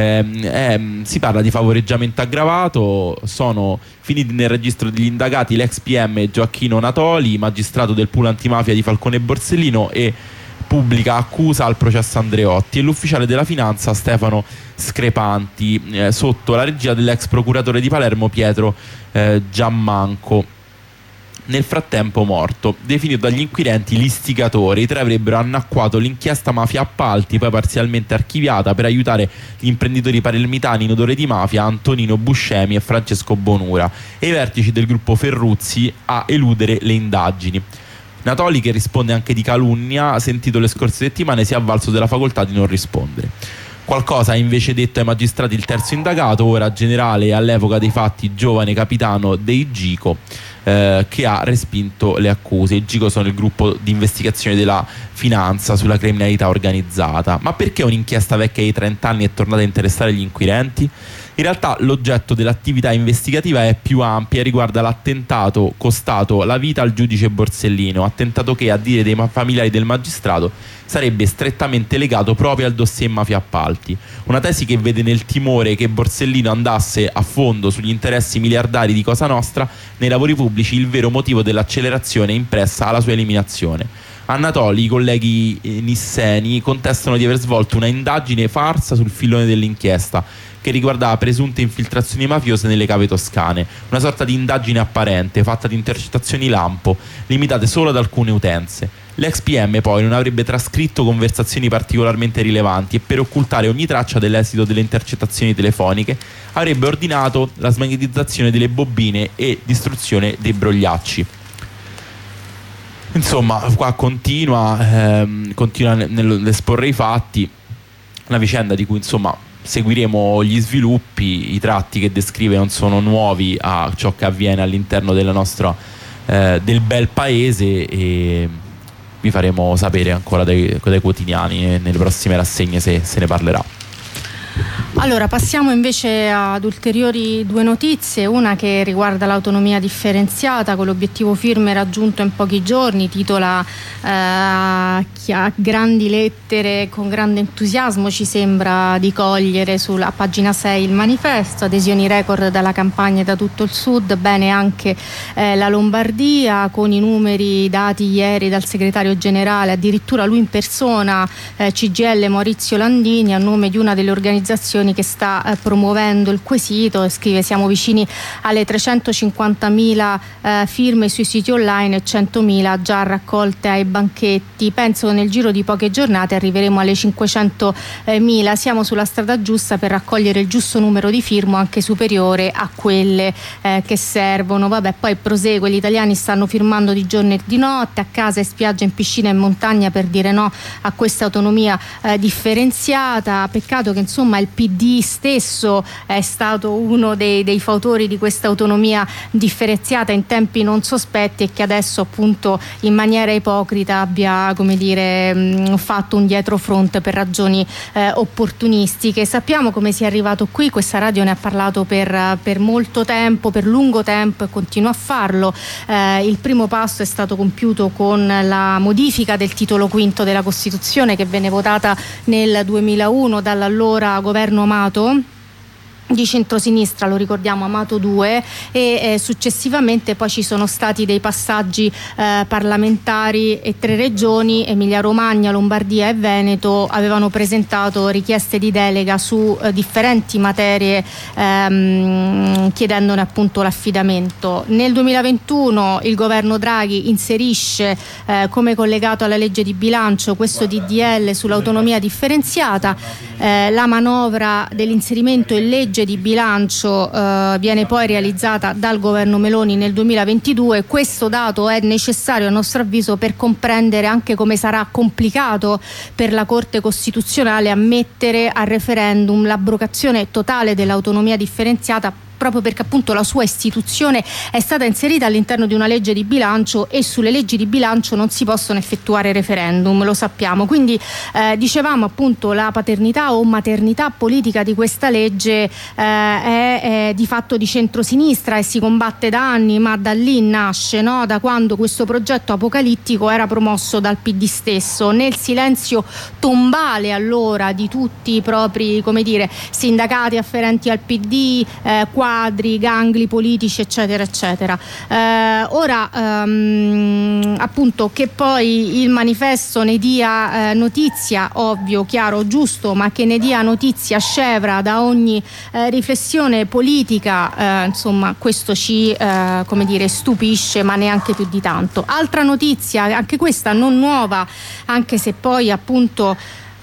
si parla di favoreggiamento aggravato. Sono finiti nel registro degli indagati l'ex PM Gioacchino Natoli, magistrato del pool antimafia di Falcone e Borsellino e pubblica accusa al processo Andreotti, e l'ufficiale della finanza Stefano Screpanti, sotto la regia dell'ex procuratore di Palermo Pietro Giammanco, nel frattempo morto. Definito dagli inquirenti l'istigatore, i tre avrebbero annacquato l'inchiesta mafia appalti, poi parzialmente archiviata, per aiutare gli imprenditori palermitani in odore di mafia Antonino Buscemi e Francesco Bonura e i vertici del gruppo Ferruzzi a eludere le indagini. Natoli, che risponde anche di calunnia, sentito le scorse settimane, si è avvalso della facoltà di non rispondere. Qualcosa ha invece detto ai magistrati il terzo indagato, ora generale e all'epoca dei fatti giovane capitano dei Gico, che ha respinto le accuse. I Gico sono il gruppo di investigazione della finanza sulla criminalità organizzata. Ma perché un'inchiesta vecchia di 30 anni è tornata a interessare gli inquirenti? In realtà l'oggetto dell'attività investigativa è più ampia e riguarda l'attentato costato la vita al giudice Borsellino, attentato che, a dire dei familiari del magistrato, sarebbe strettamente legato proprio al dossier mafia appalti. Una tesi che vede nel timore che Borsellino andasse a fondo sugli interessi miliardari di Cosa Nostra nei lavori pubblici il vero motivo dell'accelerazione impressa alla sua eliminazione. A Natoli i colleghi nisseni contestano di aver svolto una indagine farsa sul filone dell'inchiesta, che riguardava presunte infiltrazioni mafiose nelle cave toscane, una sorta di indagine apparente fatta di intercettazioni lampo, limitate solo ad alcune utenze. L'ex PM poi non avrebbe trascritto conversazioni particolarmente rilevanti e, per occultare ogni traccia dell'esito delle intercettazioni telefoniche, avrebbe ordinato la smagnetizzazione delle bobine e distruzione dei brogliacci. Insomma, qua continua nell'esporre i fatti, una vicenda di cui insomma seguiremo gli sviluppi. I tratti che descrive non sono nuovi a ciò che avviene all'interno della nostra del bel paese, e vi faremo sapere ancora dai quotidiani nelle prossime rassegne se se ne parlerà. Allora, passiamo invece ad ulteriori due notizie, una che riguarda l'autonomia differenziata con l'obiettivo firme raggiunto in pochi giorni. Titola a grandi lettere, con grande entusiasmo ci sembra di cogliere a pagina 6 il manifesto, adesioni record dalla campagna e da tutto il sud, bene anche la Lombardia, con i numeri dati ieri dal segretario generale, addirittura lui in persona, CGIL Maurizio Landini, a nome di una delle organizzazioni che sta promuovendo il quesito. Scrive: siamo vicini alle 350.000 firme sui siti online e 100.000 già raccolte ai banchetti. Penso che nel giro di poche giornate arriveremo alle 500.000. Siamo sulla strada giusta per raccogliere il giusto numero di firme, anche superiore a quelle che servono. Vabbè, poi prosegue: gli italiani stanno firmando di giorno e di notte, a casa, in spiaggia, in piscina e in montagna, per dire no a questa autonomia differenziata. Peccato che insomma il PD stesso è stato uno dei fautori di questa autonomia differenziata in tempi non sospetti, e che adesso appunto in maniera ipocrita abbia, come dire, fatto un dietrofront per ragioni opportunistiche. Sappiamo come sia arrivato qui, questa radio ne ha parlato per molto tempo, per lungo tempo, e continua a farlo. Il primo passo è stato compiuto con la modifica del titolo quinto della Costituzione, che venne votata nel 2001 dall'allora governo Amato di centrosinistra, lo ricordiamo, Amato 2, e successivamente poi ci sono stati dei passaggi parlamentari, e 3 regioni, Emilia Romagna, Lombardia e Veneto, avevano presentato richieste di delega su differenti materie, chiedendone appunto l'affidamento. Nel 2021 il governo Draghi inserisce come collegato alla legge di bilancio questo DDL sull'autonomia differenziata. La manovra dell'inserimento in legge legge di bilancio viene poi realizzata dal governo Meloni nel 2022. Questo dato è necessario a nostro avviso per comprendere anche come sarà complicato per la Corte Costituzionale ammettere al referendum l'abrogazione totale dell'autonomia differenziata, proprio perché appunto la sua istituzione è stata inserita all'interno di una legge di bilancio e sulle leggi di bilancio non si possono effettuare referendum, lo sappiamo. Quindi dicevamo appunto la paternità o maternità politica di questa legge è di fatto di centrosinistra e si combatte da anni, ma da lì nasce, no? Da quando questo progetto apocalittico era promosso dal PD stesso, nel silenzio tombale allora di tutti i propri, come dire, sindacati afferenti al PD, quadri, gangli politici, eccetera eccetera. Ora appunto che poi il manifesto ne dia notizia, ovvio, chiaro, giusto, ma che ne dia notizia scevra da ogni riflessione politica, insomma questo ci come dire stupisce, ma neanche più di tanto. Altra notizia, anche questa non nuova, anche se poi appunto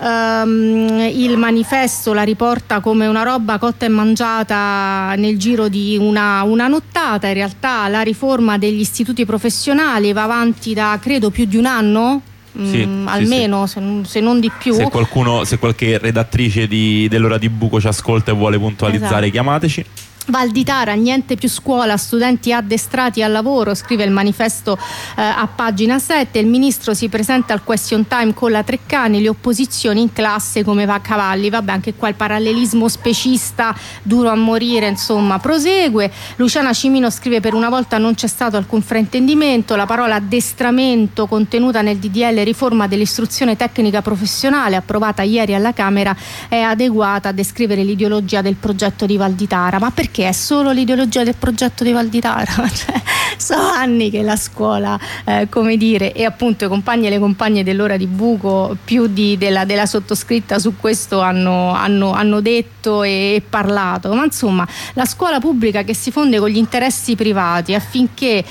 il manifesto la riporta come una roba cotta e mangiata nel giro di una nottata. In realtà la riforma degli istituti professionali va avanti da credo più di un anno. Sì, almeno sì. Se non di più. Se qualche redattrice dell'Ora di Buco ci ascolta e vuole puntualizzare, esatto, chiamateci. Valditara, niente più scuola, studenti addestrati al lavoro, scrive il manifesto a pagina 7. Il ministro si presenta al question time con la Treccani, le opposizioni in classe come va a cavalli. Vabbè, anche qua il parallelismo specista duro a morire, insomma, prosegue. Luciana Cimino scrive: per una volta non c'è stato alcun fraintendimento, la parola addestramento contenuta nel DDL riforma dell'istruzione tecnica professionale approvata ieri alla Camera è adeguata a descrivere l'ideologia del progetto di Valditara. Ma perché è solo l'ideologia del progetto di Valditara? Cioè, sono anni che la scuola, come dire, e appunto i compagni e le compagne dell'Ora di Buco più della sottoscritta su questo hanno detto e parlato, ma insomma la scuola pubblica che si fonde con gli interessi privati affinché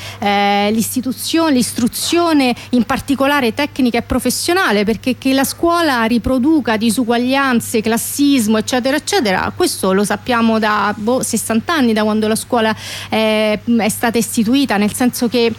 l'istruzione in particolare tecnica e professionale, perché che la scuola riproduca disuguaglianze, classismo, eccetera eccetera, questo lo sappiamo da 60 anni, da quando la scuola è stata istituita, nel senso che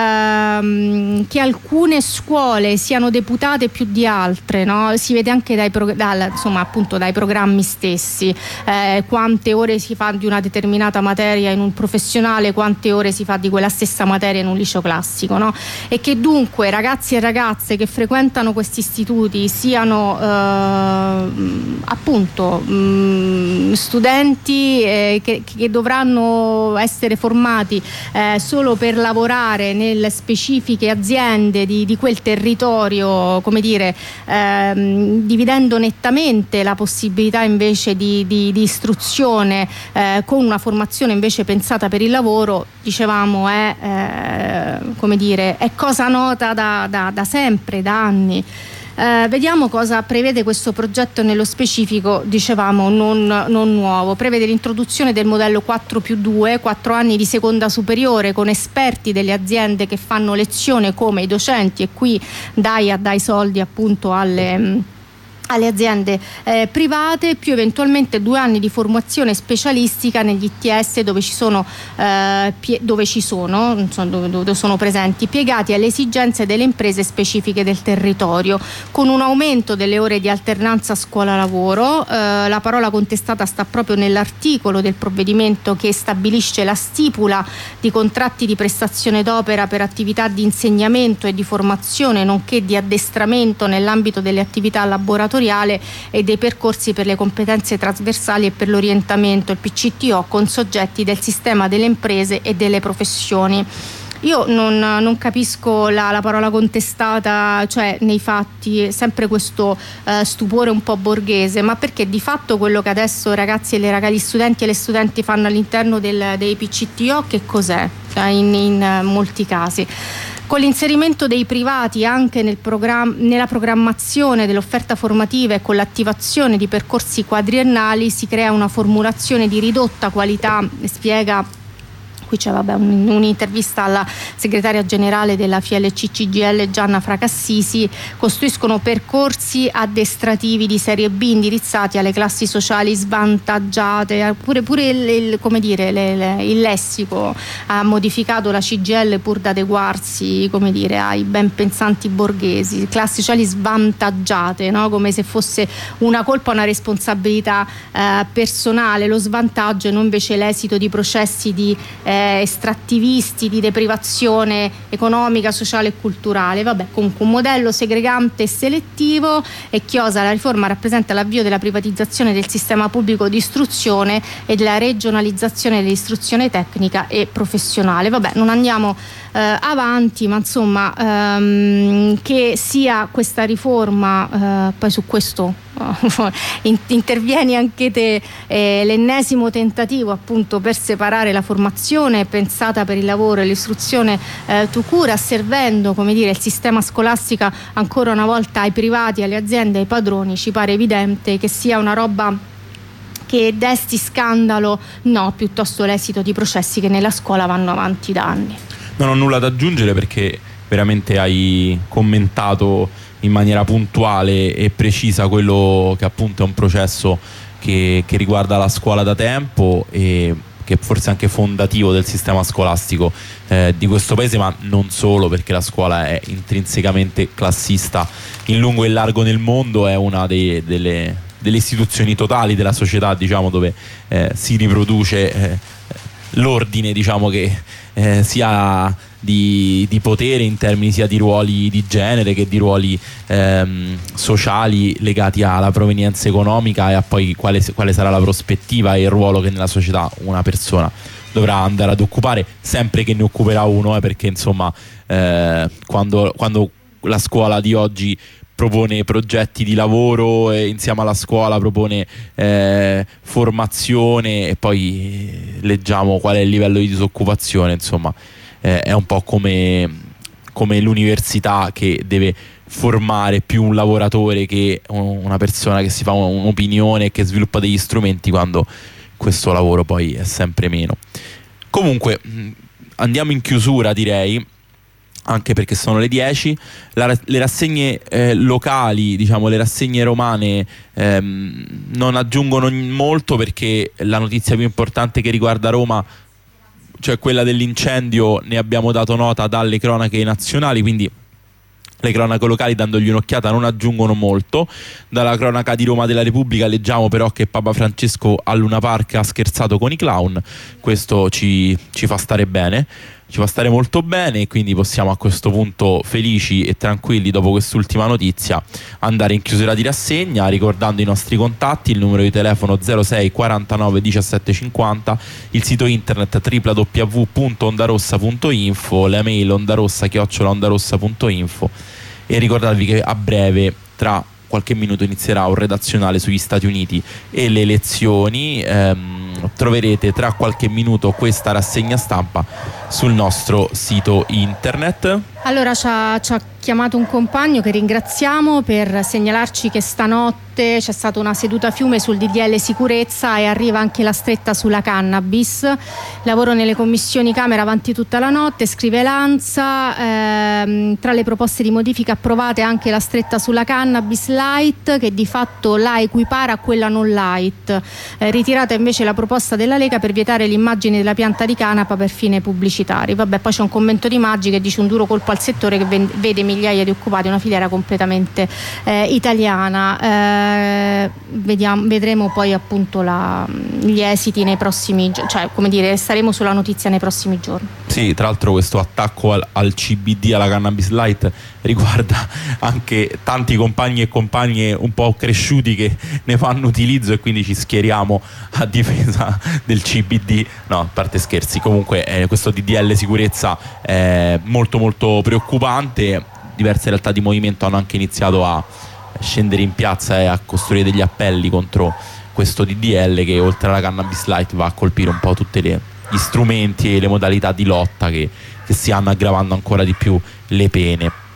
alcune scuole siano deputate più di altre, no? Si vede anche dai programmi stessi, quante ore si fa di una determinata materia in un professionale, quante ore si fa di quella stessa materia in un liceo classico, no? E che dunque ragazzi e ragazze che frequentano questi istituti siano appunto studenti che dovranno essere formati solo per lavorare nelle specifiche aziende di quel territorio, come dire, dividendo nettamente la possibilità invece di istruzione con una formazione invece pensata per il lavoro, dicevamo come dire, è cosa nota da sempre, da anni. Vediamo cosa prevede questo progetto nello specifico. Dicevamo non nuovo, prevede l'introduzione del modello 4+2, 4 anni di seconda superiore con esperti delle aziende che fanno lezione come i docenti, e qui dai soldi appunto alle aziende private, più eventualmente 2 anni di formazione specialistica negli ITS dove sono presenti, piegati alle esigenze delle imprese specifiche del territorio, con un aumento delle ore di alternanza scuola-lavoro. La parola contestata sta proprio nell'articolo del provvedimento che stabilisce la stipula di contratti di prestazione d'opera per attività di insegnamento e di formazione, nonché di addestramento nell'ambito delle attività laboratoriali e dei percorsi per le competenze trasversali e per l'orientamento, il PCTO, con soggetti del sistema delle imprese e delle professioni. Io non capisco la parola contestata, cioè nei fatti sempre questo stupore un po' borghese, ma perché di fatto quello che adesso gli studenti e le studenti fanno all'interno dei PCTO che cos'è? Cioè in molti casi. Con l'inserimento dei privati anche nella programmazione dell'offerta formativa e con l'attivazione di percorsi quadriennali si crea una formulazione di ridotta qualità, spiega qui c'è un'intervista alla segretaria generale della FLC-CGIL Gianna Fracassisi. Costruiscono percorsi addestrativi di serie B indirizzati alle classi sociali svantaggiate, pure il lessico ha modificato la CGIL pur da adeguarsi, come dire, ai ben pensanti borghesi, classi sociali svantaggiate, no? Come se fosse una colpa, una responsabilità personale, lo svantaggio e non invece l'esito di processi di estrattivisti, di deprivazione economica, sociale e culturale. Comunque un modello segregante e selettivo. E chiosa: la riforma rappresenta l'avvio della privatizzazione del sistema pubblico di istruzione e della regionalizzazione dell'istruzione tecnica e professionale. Non andiamo avanti, ma insomma che sia questa riforma, poi su questo intervieni anche te, l'ennesimo tentativo appunto per separare la formazione pensata per il lavoro e l'istruzione tout court, asservendo, come dire, il sistema scolastico ancora una volta ai privati, alle aziende, ai padroni. Ci pare evidente che sia una roba che desti scandalo, no, piuttosto l'esito di processi che nella scuola vanno avanti da anni. Non ho nulla da aggiungere, perché veramente hai commentato in maniera puntuale e precisa quello che appunto è un processo che riguarda la scuola da tempo e che forse è anche fondativo del sistema scolastico di questo paese, ma non solo, perché la scuola è intrinsecamente classista in lungo e largo nel mondo, è una delle istituzioni totali della società, diciamo, dove si riproduce l'ordine, diciamo, che sia di potere in termini sia di ruoli di genere che di ruoli sociali legati alla provenienza economica e a poi quale sarà la prospettiva e il ruolo che nella società una persona dovrà andare ad occupare, sempre che ne occuperà uno, perché insomma quando la scuola di oggi propone progetti di lavoro e insieme alla scuola propone formazione e poi leggiamo qual è il livello di disoccupazione, insomma è un po' come l'università che deve formare più un lavoratore che una persona che si fa un'opinione e che sviluppa degli strumenti, quando questo lavoro poi è sempre meno. Comunque andiamo in chiusura, direi, anche perché sono le 10. Le rassegne locali, diciamo le rassegne romane, non aggiungono molto, perché la notizia più importante che riguarda Roma, cioè quella dell'incendio, ne abbiamo dato nota dalle cronache nazionali, quindi le cronache locali, dandogli un'occhiata, non aggiungono molto. Dalla cronaca di Roma della Repubblica leggiamo però che Papa Francesco a Luna Park ha scherzato con i clown. Questo ci fa stare bene, ci fa stare molto bene, e quindi possiamo a questo punto, felici e tranquilli dopo quest'ultima notizia, andare in chiusura di rassegna, ricordando i nostri contatti: il numero di telefono 06 49 17 50, il sito internet www.ondarossa.info, la mail ondarossa@ondarossa.info, e ricordatevi che a breve, tra qualche minuto, inizierà un redazionale sugli Stati Uniti e le elezioni. Troverete tra qualche minuto questa rassegna stampa sul nostro sito internet. Allora ci ha chiamato un compagno che ringraziamo per segnalarci che stanotte c'è stata una seduta fiume sul DDL sicurezza e arriva anche la stretta sulla cannabis. Lavoro nelle commissioni Camera avanti tutta la notte, scrive Lanza. Tra le proposte di modifica approvate anche la stretta sulla cannabis light, che di fatto la equipara a quella non light. Ritirata invece la proposta della Lega per vietare l'immagine della pianta di canapa per fini pubblicitari. Poi c'è un commento di Maggi che dice: un duro colpo al settore che vede migliaia di occupati, una filiera completamente italiana. Vedremo poi appunto gli esiti nei prossimi giorni, cioè, come dire, staremo sulla notizia nei prossimi giorni. Sì, tra l'altro questo attacco al CBD, alla cannabis light, riguarda anche tanti compagni e compagne un po' cresciuti che ne fanno utilizzo, e quindi ci schieriamo a difesa del CBD. No, a parte scherzi, comunque questo DDL sicurezza è molto molto preoccupante. Diverse realtà di movimento hanno anche iniziato a scendere in piazza e a costruire degli appelli contro questo DDL, che oltre alla cannabis light va a colpire un po' tutti gli strumenti e le modalità di lotta che stanno aggravando ancora di più le pene.